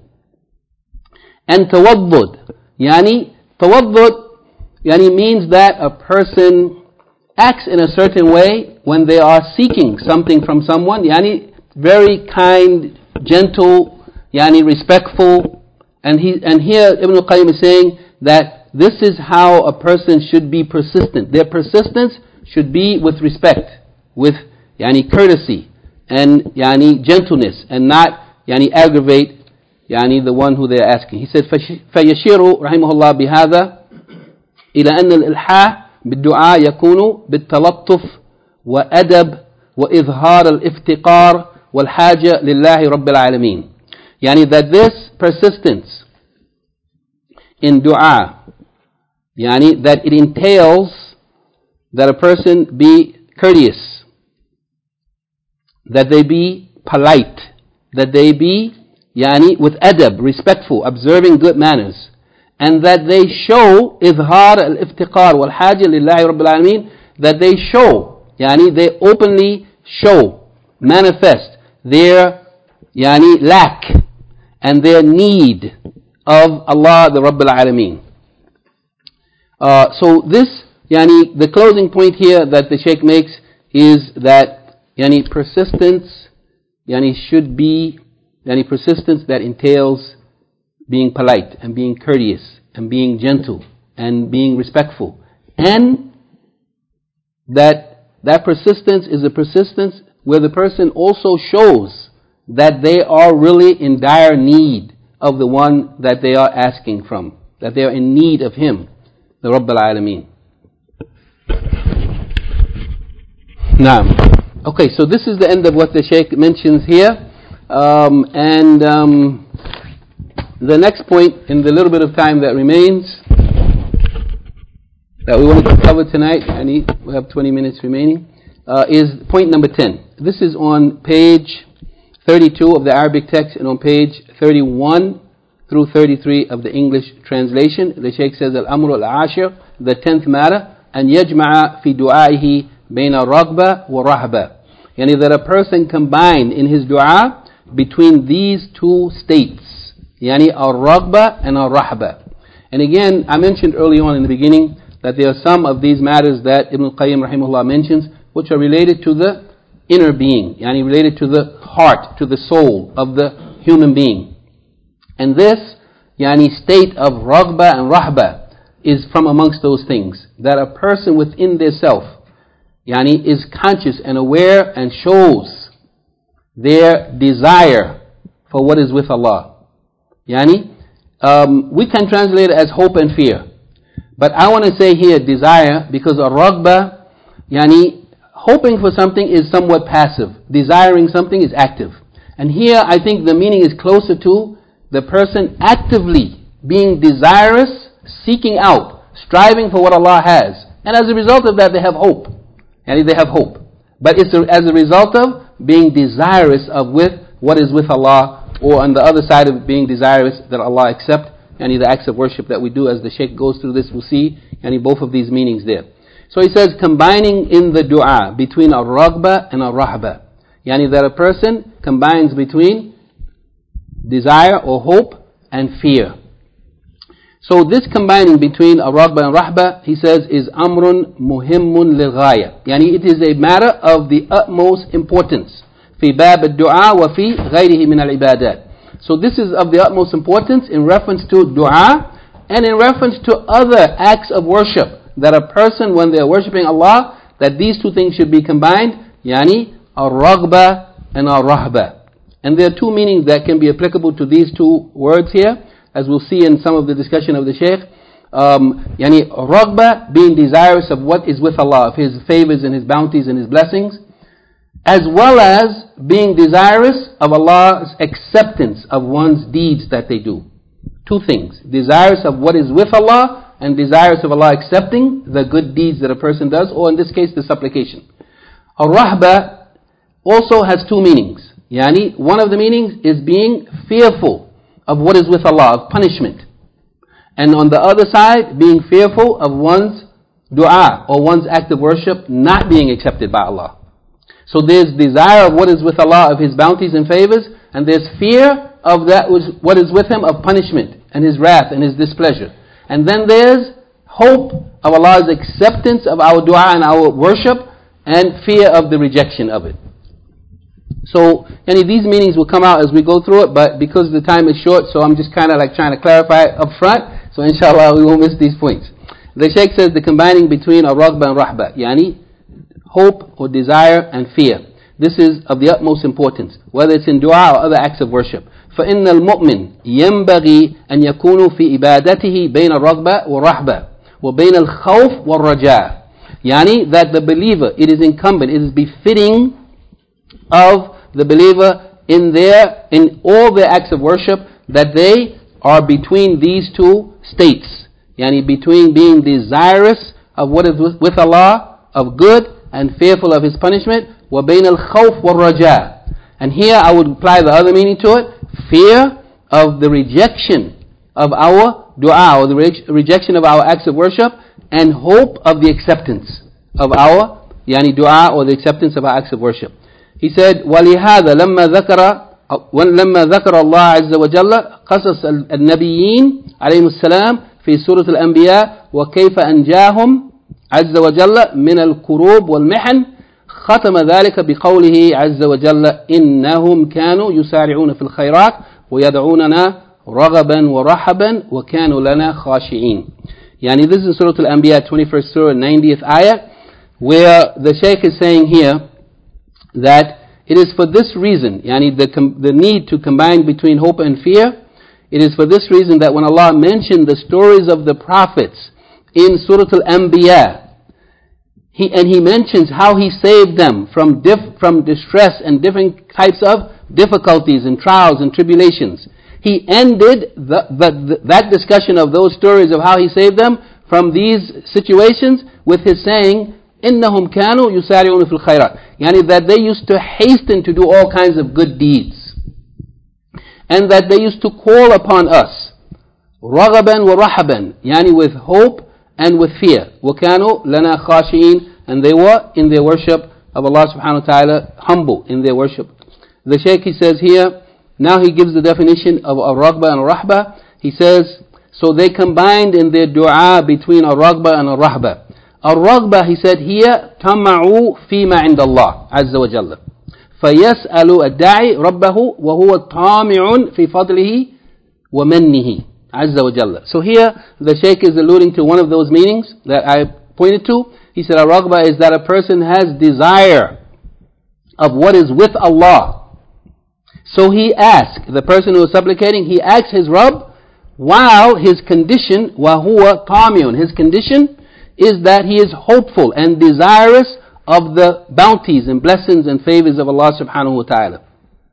And tawaddud, yani, tawaddud, yani, means that a person acts in a certain way when they are seeking something from someone, yani, very kind, gentle, yani, respectful. And he and here Ibn al-Qayyim is saying that this is how a person should be persistent. Their persistence should be with respect, with yani, courtesy and yani, gentleness, and not yani, aggravate يعني the one who they're asking. He said فيشير رحمه الله بهذا إلى أن الإلحاح بالدعاء يكون بالتلطف وأدب وإظهار الافتقار والحاجة لله رب العالمين. يعني that this persistence in dua, yani that it entails that a person be courteous, that they be polite, that they be yani with adab, respectful, observing good manners, and that they show إظهار الافتقار والحاجة لله رب العالمين, that they show, yani they openly show, manifest their yani lack and their need of Allah the Rabb al-Alameen. Uh, so this, yani the closing point here that the Shaykh makes is that yani persistence yani should be yani persistence that entails being polite and being courteous and being gentle and being respectful, and that that persistence is a persistence where the person also shows that they are really in dire need of the one that they are asking from, that they are in need of him, the Rabb al-Alameen. Naam. Okay, so this is the end of what the Shaykh mentions here. Um, and um, the next point in the little bit of time that remains that we wanted to cover tonight, I need, we have twenty minutes remaining, uh, is point number ten. This is on page thirty-two of the Arabic text and on page thirty-one through thirty-three of the English translation. The Shaykh says, Al-Amru al-Ashir, the tenth matter, and yajma'a fi du'aihi bayna ragba wa rahba. Yani that a person combine in his dua between these two states, yani al-ragba and al-rahba. And again, I mentioned early on in the beginning that there are some of these matters that Ibn al-Qayyim rahimahullah mentions which are related to the inner being, yani related to the heart, to the soul of the human being. And this yani state of ragba and rahba is from amongst those things, that a person within their self yani is conscious and aware and shows their desire for what is with Allah. Yani um, we can translate it as hope and fear, but I want to say here desire, because a ragba, yani hoping for something is somewhat passive, desiring something is active. And here I think the meaning is closer to the person actively being desirous, seeking out, striving for what Allah has, and as a result of that they have hope. Yani they have hope, but it's a, as a result of being desirous of with what is with Allah, or on the other side of being desirous that Allah accept any the acts of worship that we do. As the Shaykh goes through this, we'll see any both of these meanings there. So he says, combining in the dua between a ragba and a rahba, yani that a person combines between desire or hope and fear. So this combining between a ragba and rahba, he says, is amrun muhimmun lilghaya. Yani it is a matter of the utmost importance. Fi bab ad-du'a wa fi ghayrihi min al-ibadat. So this is of the utmost importance in reference to dua and in reference to other acts of worship, that a person when they are worshipping Allah, that these two things should be combined, yani a ragba and a rahba. And there are two meanings that can be applicable to these two words here, as we'll see in some of the discussion of the Shaykh. Um, yani ragba, being desirous of what is with Allah, of His favors and His bounties and His blessings, as well as being desirous of Allah's acceptance of one's deeds that they do. Two things: desirous of what is with Allah, and desirous of Allah accepting the good deeds that a person does, or in this case the supplication. Ar-rahba also has two meanings. Yani one of the meanings is being fearful of what is with Allah, of punishment. And on the other side, being fearful of one's dua or one's act of worship not being accepted by Allah. So there's desire of what is with Allah, of His bounties and favors, and there's fear of that which, what is with Him, of punishment and His wrath and His displeasure. And then there's hope of Allah's acceptance of our dua and our worship, and fear of the rejection of it. So, any of these meanings will come out as we go through it, but because the time is short, so I'm just kind of like trying to clarify it up front, so inshallah we won't miss these points. The Shaykh says the combining between a ragba and rahba, yani hope or desire and fear. This is of the utmost importance, whether it's in dua or other acts of worship. فإن المؤمن ينبغي أن يكون في إبادته بين الرغبة والرهبة وبين الخوف والرجاء. Yani that the believer, it is incumbent, it is befitting of the believer in their, in all their acts of worship, that they are between these two states. Yani between being desirous of what is with, with Allah, of good, and fearful of His punishment, وَبَيْنَ الْخَوْفِ وَالرَّجَاءِ. And here I would apply the other meaning to it, fear of the rejection of our dua, or the re- rejection of our acts of worship, and hope of the acceptance of our yani dua, or the acceptance of our acts of worship. He said, وَلِهَذَا لَمَّا ذَكَرَ لما ذكر الله عز وجل قصص النبيين عليهم السلام في سورة الأنبياء وكيف أنجاهم عز وجل من الكروب والمحن، ختم ذلك بقوله عز وجل إنهم كانوا يسارعون في الخيرات ويدعوننا رغبا ورحبا وكانوا لنا خاشعين. Yani this is Surah Al-Anbiya, twenty-first Surah, ninetieth ayah, where the Shaykh is saying here that it is for this reason, yani the, com- the need to combine between hope and fear, it is for this reason that when Allah mentioned the stories of the prophets in Surah Al-Anbiya, he, and He mentions how He saved them from dif- from distress and different types of difficulties and trials and tribulations. He ended the, the, the, that discussion of those stories of how He saved them from these situations with His saying, إِنَّهُمْ كَانُوا يُسَارِعُونَ فِي الْخَيْرَاتِ, yani that they used to hasten to do all kinds of good deeds, and that they used to call upon us رَغَبًا وَرَحَبًا, yani with hope and with fear. وَكَانُوا لَنَا خَاشِعِينَ, and they were in their worship of Allah subhanahu wa ta'ala humble in their worship. The Shaykh, he says here, now he gives the definition of a raghba and a rahba. He says, so they combined in their dua between a raghba and a rahba. A raghba, he said here, tama'u fima inda Allah azza wa jalla, فيسأل الداعي ربه وهو طامع في فضله ومنه عز وجل. So here the Shaykh is alluding to one of those meanings that I pointed to. He said a raghba is that a person has desire of what is with Allah. So he asks, the person who is supplicating, he asks his Rabb, while his condition, وَهُوَ طَامِعٌ, his condition is that he is hopeful and desirous of the bounties and blessings and favors of Allah subhanahu wa ta'ala.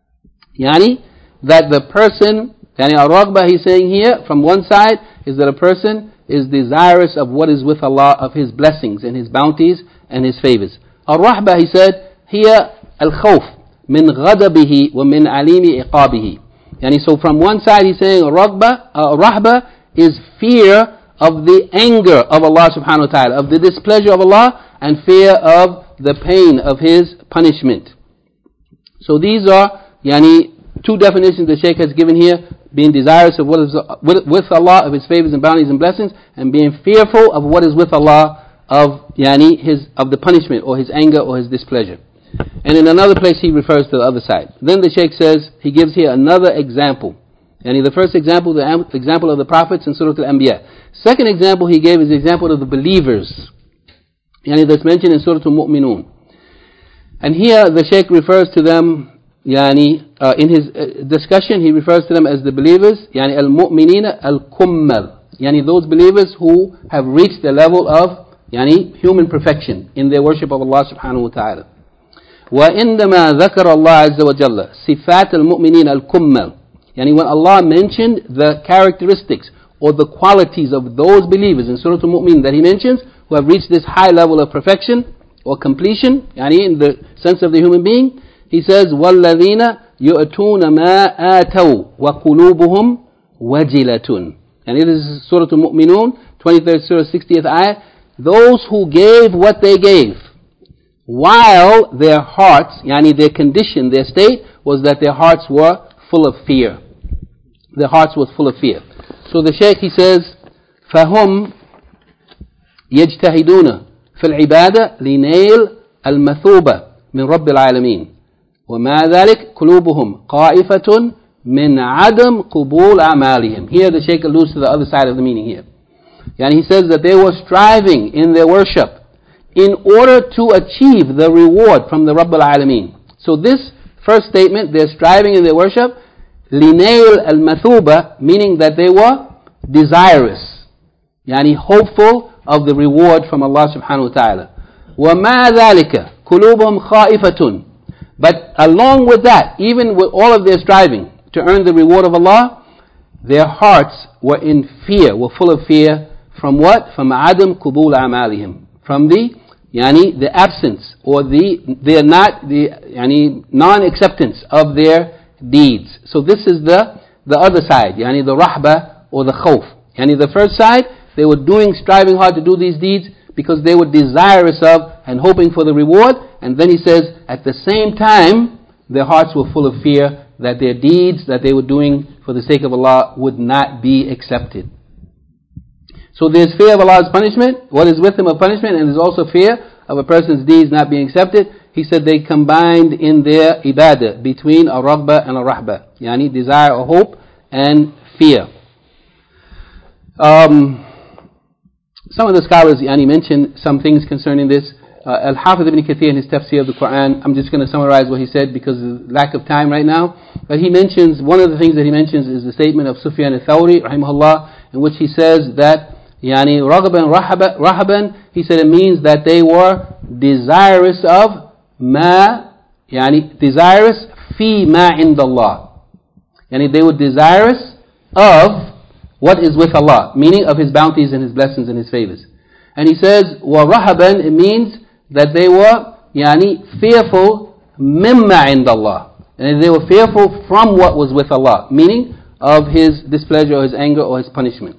Yani, that the person, yani al-raghba, he's saying here, from one side, is that a person is desirous of what is with Allah, of His blessings and His bounties and His favors. Al-rahba, he said, here, al-khawf, min ghadabihi wa min alimi iqabihi. Yani, so from one side he's saying raghba, uh, rahba is fear of the anger of Allah subhanahu wa ta'ala, of the displeasure of Allah, and fear of the pain of His punishment. So these are yani two definitions the Shaykh has given here: being desirous of what is with, with Allah, of His favors and bounties and blessings, and being fearful of what is with Allah, of yani his of the punishment or His anger or His displeasure. And in another place he refers to the other side. Then the Shaykh says, he gives here another example. And the first example, the example of the prophets in Surah Al-Anbiya. Second example he gave is the example of the believers. Yani that's mentioned in Surah Al-Mu'minun. And here the Shaykh refers to them, yani uh, in his uh, discussion he refers to them as the believers, yani al-mu'minina al-kummal. Yani those believers who have reached the level of yani human perfection in their worship of Allah subhanahu wa ta'ala. وَإِنَّمَا ذَكَرَ اللَّهُ عَزَّ وَجَلَّ صِفَاتَ الْمُؤْمِنِينَ الْكُمَّلِ, yani when Allah mentioned the characteristics or the qualities of those believers in Surah Al-Mu'min that He mentions, who have reached this high level of perfection or completion, yani in the sense of the human being, He says, وَالَّذِينَ يُؤْتُونَ مَا آتَوْا وَقُلُوبُهُمْ وَجِلَةٌ. And it is Surah Al-Mu'minun, twenty-third Surah, sixtieth ayah. Those who gave what they gave, while their hearts, yani their condition, their state, was that their hearts were full of fear. Their hearts were full of fear. So the Shaykh, he says, فَهُمْ يَجْتَهِدُونَ فِي الْعِبَادَةِ لِنَيْلِ الْمَثُوبَةِ مِنْ رَبِّ الْعَالَمِينَ وَمَا ذَلِكَ قُلُوبُهُمْ قَائِفَةٌ مِنْ عَدَمْ قُبُولِ أَعْمَالِهِمْ. Here the Shaykh alludes to the other side of the meaning here. Yani he says that they were striving in their worship in order to achieve the reward from the Rabb al-Alameen. So this first statement, they're striving in their worship, لِنَيْلِ الْمَثُوبَةِ, meaning that they were desirous, يعني hopeful of the reward from Allah subhanahu wa ta'ala. وَمَا ذَلِكَ قُلُوبُهُمْ خَائِفَةٌ. But along with that, even with all of their striving to earn the reward of Allah, their hearts were in fear, were full of fear. From what? From عَدَمْ قُبُولَ أَعْمَالِهِمْ, from the yani the absence or the they're not the yani non-acceptance of their deeds. So this is the the other side, yani the rahba or the khawf. Yani the first side, they were doing, striving hard to do these deeds because they were desirous of and hoping for the reward. And then he says, at the same time, their hearts were full of fear that their deeds that they were doing for the sake of Allah would not be accepted. So there's fear of Allah's punishment, what is with him of punishment, and there's also fear of a person's deeds not being accepted. He said they combined in their ibadah between a raghba and a rahba, yani desire or hope and fear. Um, some of the scholars yani mentioned some things concerning this. Uh, Al-Hafiz ibn Kathir in his tafsir of the Quran, I'm just going to summarize what he said because of lack of time right now. But he mentions, one of the things that he mentions is the statement of Sufyan al-Thawri, rahimahullah, in which he says that Yani raghaban rahaban, he said it means that they were desirous of ma, yani desirous fi ma indallah. Yani they were desirous of what is with Allah, meaning of His bounties and His blessings and His favors. And he says wa rahaban, it means that they were yani fearful mimma indallah, and they were fearful from what was with Allah, meaning of His displeasure or His anger or His punishment.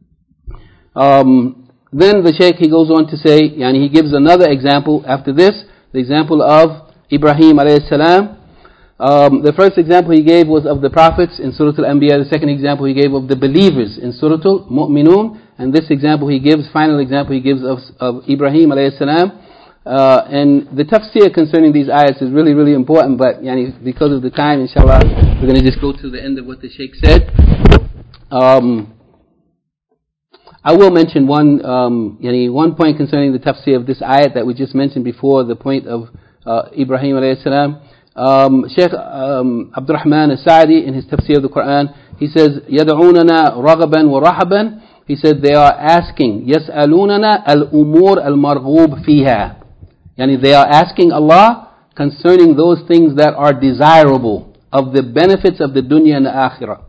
Um, then the Shaykh, he goes on to say, yani he gives another example after this, the example of Ibrahim alayhi salam. Um, the first example he gave was of the prophets in Surah Al-Anbiya. The second example he gave of the believers in Surah Al-Mu'minun. And this example he gives, final example he gives of, of Ibrahim alayhi salam. Uh, and the tafsir concerning these ayats is really, really important, but yani, because of the time, inshallah, we're going to just go to the end of what the Shaykh said. Um, I will mention one um, yani one point concerning the tafsir of this ayat that we just mentioned before, the point of uh, Ibrahim alayhi salam. Um, Shaykh um, Abdurrahman al-Sa'di in his tafsir of the Quran, he says, يَدْعُونَنَا رَغَبًا وَرَحَبًا. He said they are asking, يَسْأَلُونَنَا الْأُمُورَ الْمَرْغُوبِ فِيهَا. Yani they are asking Allah concerning those things that are desirable, of the benefits of the dunya and the akhirah.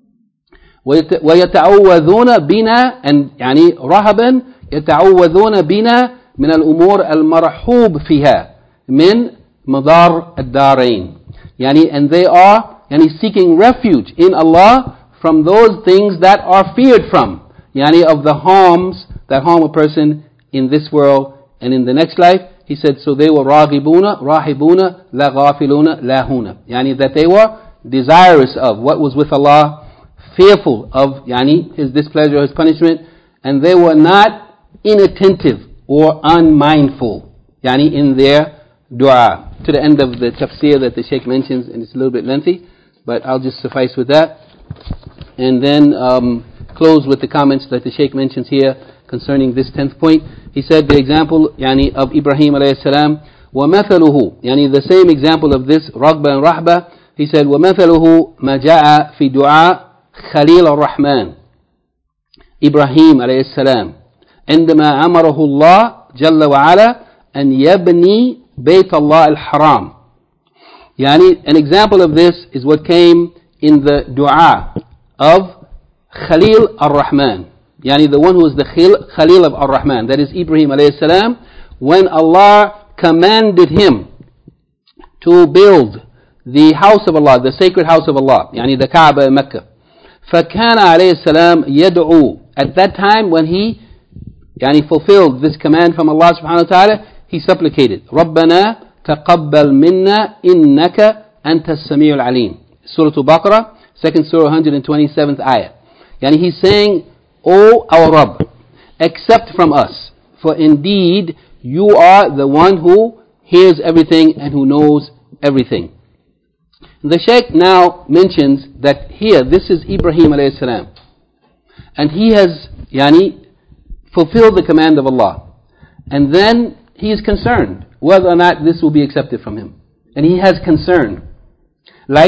ويتعوذون بنا and يعني رهبا يتعوذون بنا من الأمور المرحوب فيها من مضار الدارين. يعني and they are يعني seeking refuge in Allah from those things that are feared from, يعني of the harms that harm a person in this world and in the next life. He said, so they were راغبون راهبون لا غافلون لاهون, يعني that they were desirous of what was with Allah, fearful of yani His displeasure, His punishment, and they were not inattentive or unmindful yani in their dua. To the end of the tafsir that the Shaykh mentions, and it's a little bit lengthy, but I'll just suffice with that. And then um, close with the comments that the Shaykh mentions here concerning this tenth point. He said the example yani of Ibrahim alayhi salam, وَمَثَلُهُ, yani the same example of this, رَغْبًا and rahba, he said, وَمَثَلُهُ مَا جَاءَ فِي دُعَاء خليل الرحمن إبراهيم عليه السلام عندما أمره الله جل وعلا أن يبني بيت الله الحرام. يعني an example of this is what came in the dua of Khalil ar-Rahman, يعني the one who is the Khalil of ar-Rahman, that is Ibrahim alayhi salam, when Allah commanded him to build the house of Allah, the sacred house of Allah, يعني the Kaaba in Mecca. فكان عليه السلام يدعو, at that time when he يعني fulfilled this command from Allah subhanahu wa ta'ala, he supplicated, ربنا تقبل منا إنك أنت السميع العليم. Surah Al-Baqarah, second surah, one hundred twenty-seventh ayah. Yani he's saying, O our Rabb, accept from us, for indeed you are the one who hears everything and who knows everything. The Shaykh now mentions that here, this is Ibrahim alayhi salam, and he has yani fulfilled the command of Allah, and then he is concerned whether or not this will be accepted from him, and he has concern, like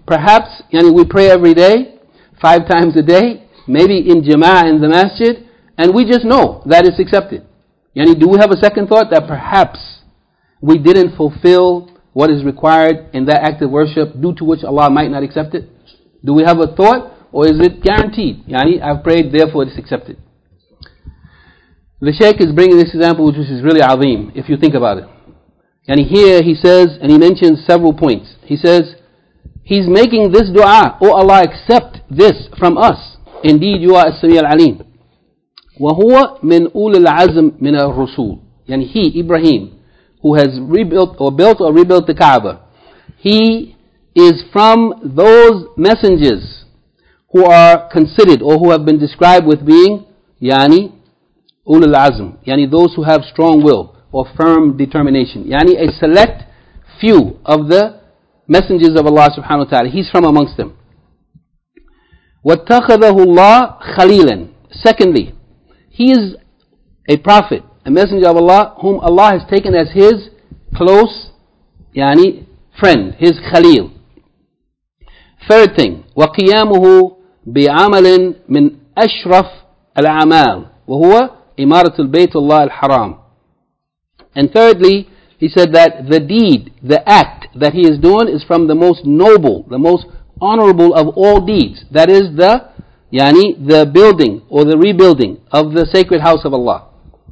perhaps yani, we pray every day, five times a day, maybe in jama'ah in the masjid, and we just know that it's accepted. Yani, do we have a second thought that perhaps we didn't fulfill what is required in that act of worship due to which Allah might not accept it? Do we have a thought, or is it guaranteed? Yani, I've prayed, therefore it's accepted. The Shaykh is bringing this example which is really azim, if you think about it. And here he says, and he mentions several points. He says, he's making this dua, oh Allah, accept this from us. Indeed, you are as-Sami' al-Alim. وَهُوَ مِنْ أُولِ الْعَزْمِ مِنَ الرُّسُولِ. Yani he, Ibrahim, who has rebuilt or built or rebuilt the Kaaba, he is from those messengers who are considered or who have been described with being yani ulul azm, yani those who have strong will or firm determination, yani a select few of the messengers of Allah subhanahu wa ta'ala. He's from amongst them. وَاتَّخَذَهُ اللَّهُ خَلِيلًا. Secondly, he is a prophet, a messenger of Allah whom Allah has taken as his close yani friend, his Khalil. Third thing, وَقِيَامُهُ بِعَمَلٍ مِنْ أَشْرَفِ الْأَعْمَالِ وَهُوَ إِمَارَةُ الْبَيْتِ اللَّهِ الْحَرَامِ. And thirdly, he said that the deed, the act that he is doing is from the most noble, the most honorable of all deeds. That is the, yani, the building or the rebuilding of the sacred house of Allah.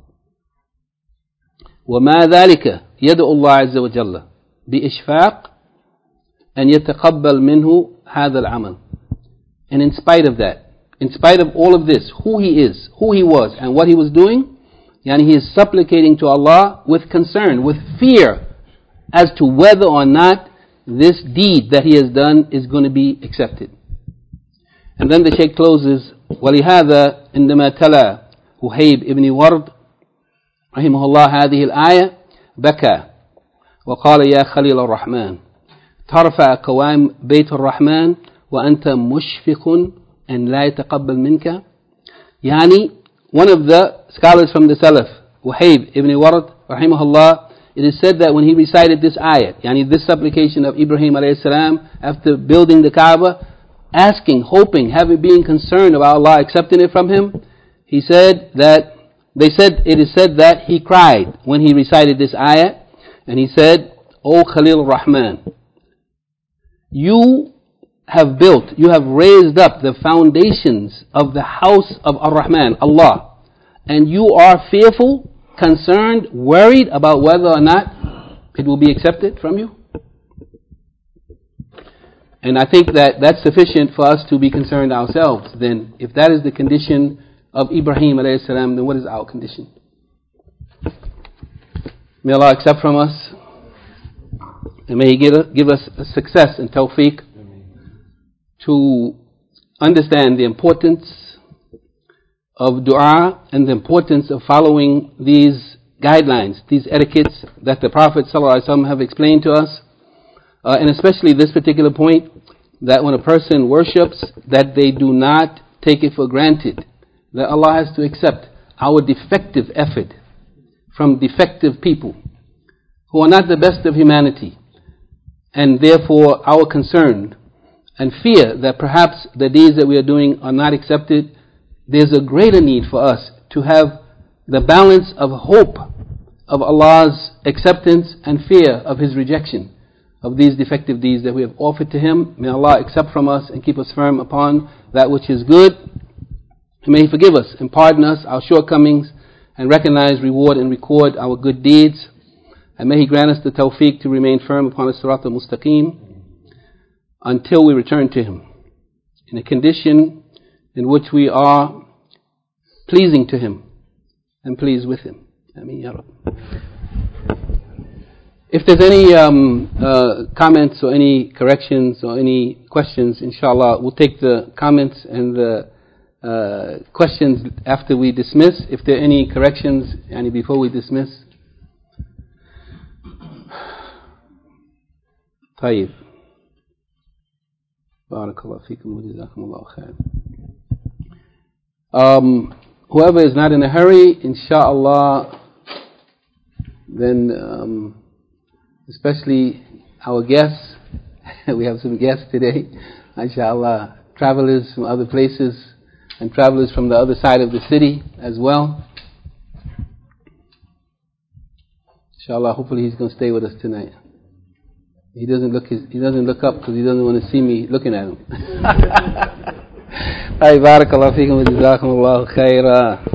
وَمَا ذَلِكَ يَدْعُ اللَّهَ عَزَّ وَجَلَّ بِإِشْفَاقٍ أَنْ يَتَقَبَّلْ مِنْهُ هَذَا الْعَمَلِ. And in spite of that, in spite of all of this, who he is, who he was, and what he was doing, yani he is supplicating to Allah with concern, with fear, as to whether or not this deed that he has done is going to be accepted. And then the Shaykh closes, وَلِهَذَا عندما تلا وهيب ابن ورد رحمه الله هذه الآية بكى وقال يا خليل الرحمن ترفع قوائم بيت الرحمن وأنت مشفق أن لا يتقبل منك. Yani, one of the scholars from the Salaf, Wahib ibn Warad, rahimahullah, it is said that when he recited this ayat, yani this supplication of Ibrahim alayhi salam after building the Kaaba, asking, hoping, having being concerned about Allah accepting it from him, he said that, they said, it is said that he cried when he recited this ayat, and he said, O Khalil Rahman, you have built, you have raised up the foundations of the house of Ar-Rahman, Allah, and you are fearful, concerned, worried about whether or not it will be accepted from you. And I think that that's sufficient for us to be concerned ourselves. Then, if that is the condition of Ibrahim alayhi salam, then what is our condition? May Allah accept from us, and may He give, give us success and tawfiq to understand the importance of dua and the importance of following these guidelines, these etiquettes that the Prophet ﷺ have explained to us, uh, and especially this particular point, that when a person worships, that they do not take it for granted, that Allah has to accept our defective effort from defective people who are not the best of humanity, and therefore our concern and fear that perhaps the deeds that we are doing are not accepted. There's a greater need for us to have the balance of hope of Allah's acceptance and fear of His rejection of these defective deeds that we have offered to Him. May Allah accept from us and keep us firm upon that which is good. And may He forgive us and pardon us our shortcomings and recognize, reward and record our good deeds. And may He grant us the tawfiq to remain firm upon the Sirat al-Mustaqim until we return to Him in a condition in which we are pleasing to Him and pleased with Him. Ameen ya Rabb. If there's any um, uh, comments or any corrections or any questions, inshallah, we'll take the comments and the uh, questions after we dismiss. If there are any corrections, any before we dismiss. طيب. Barakallahu feekum wa jazakumullahu khair. Um, whoever is not in a hurry, inshallah, then um, especially our guests, We have some guests today, inshallah. Travelers from other places and travelers from the other side of the city as well. Inshallah, hopefully he's going to stay with us tonight. He doesn't look his, he doesn't look up because he doesn't want to see me looking at him. Ay, barakallahu feekum wa jazakumullahu khaira.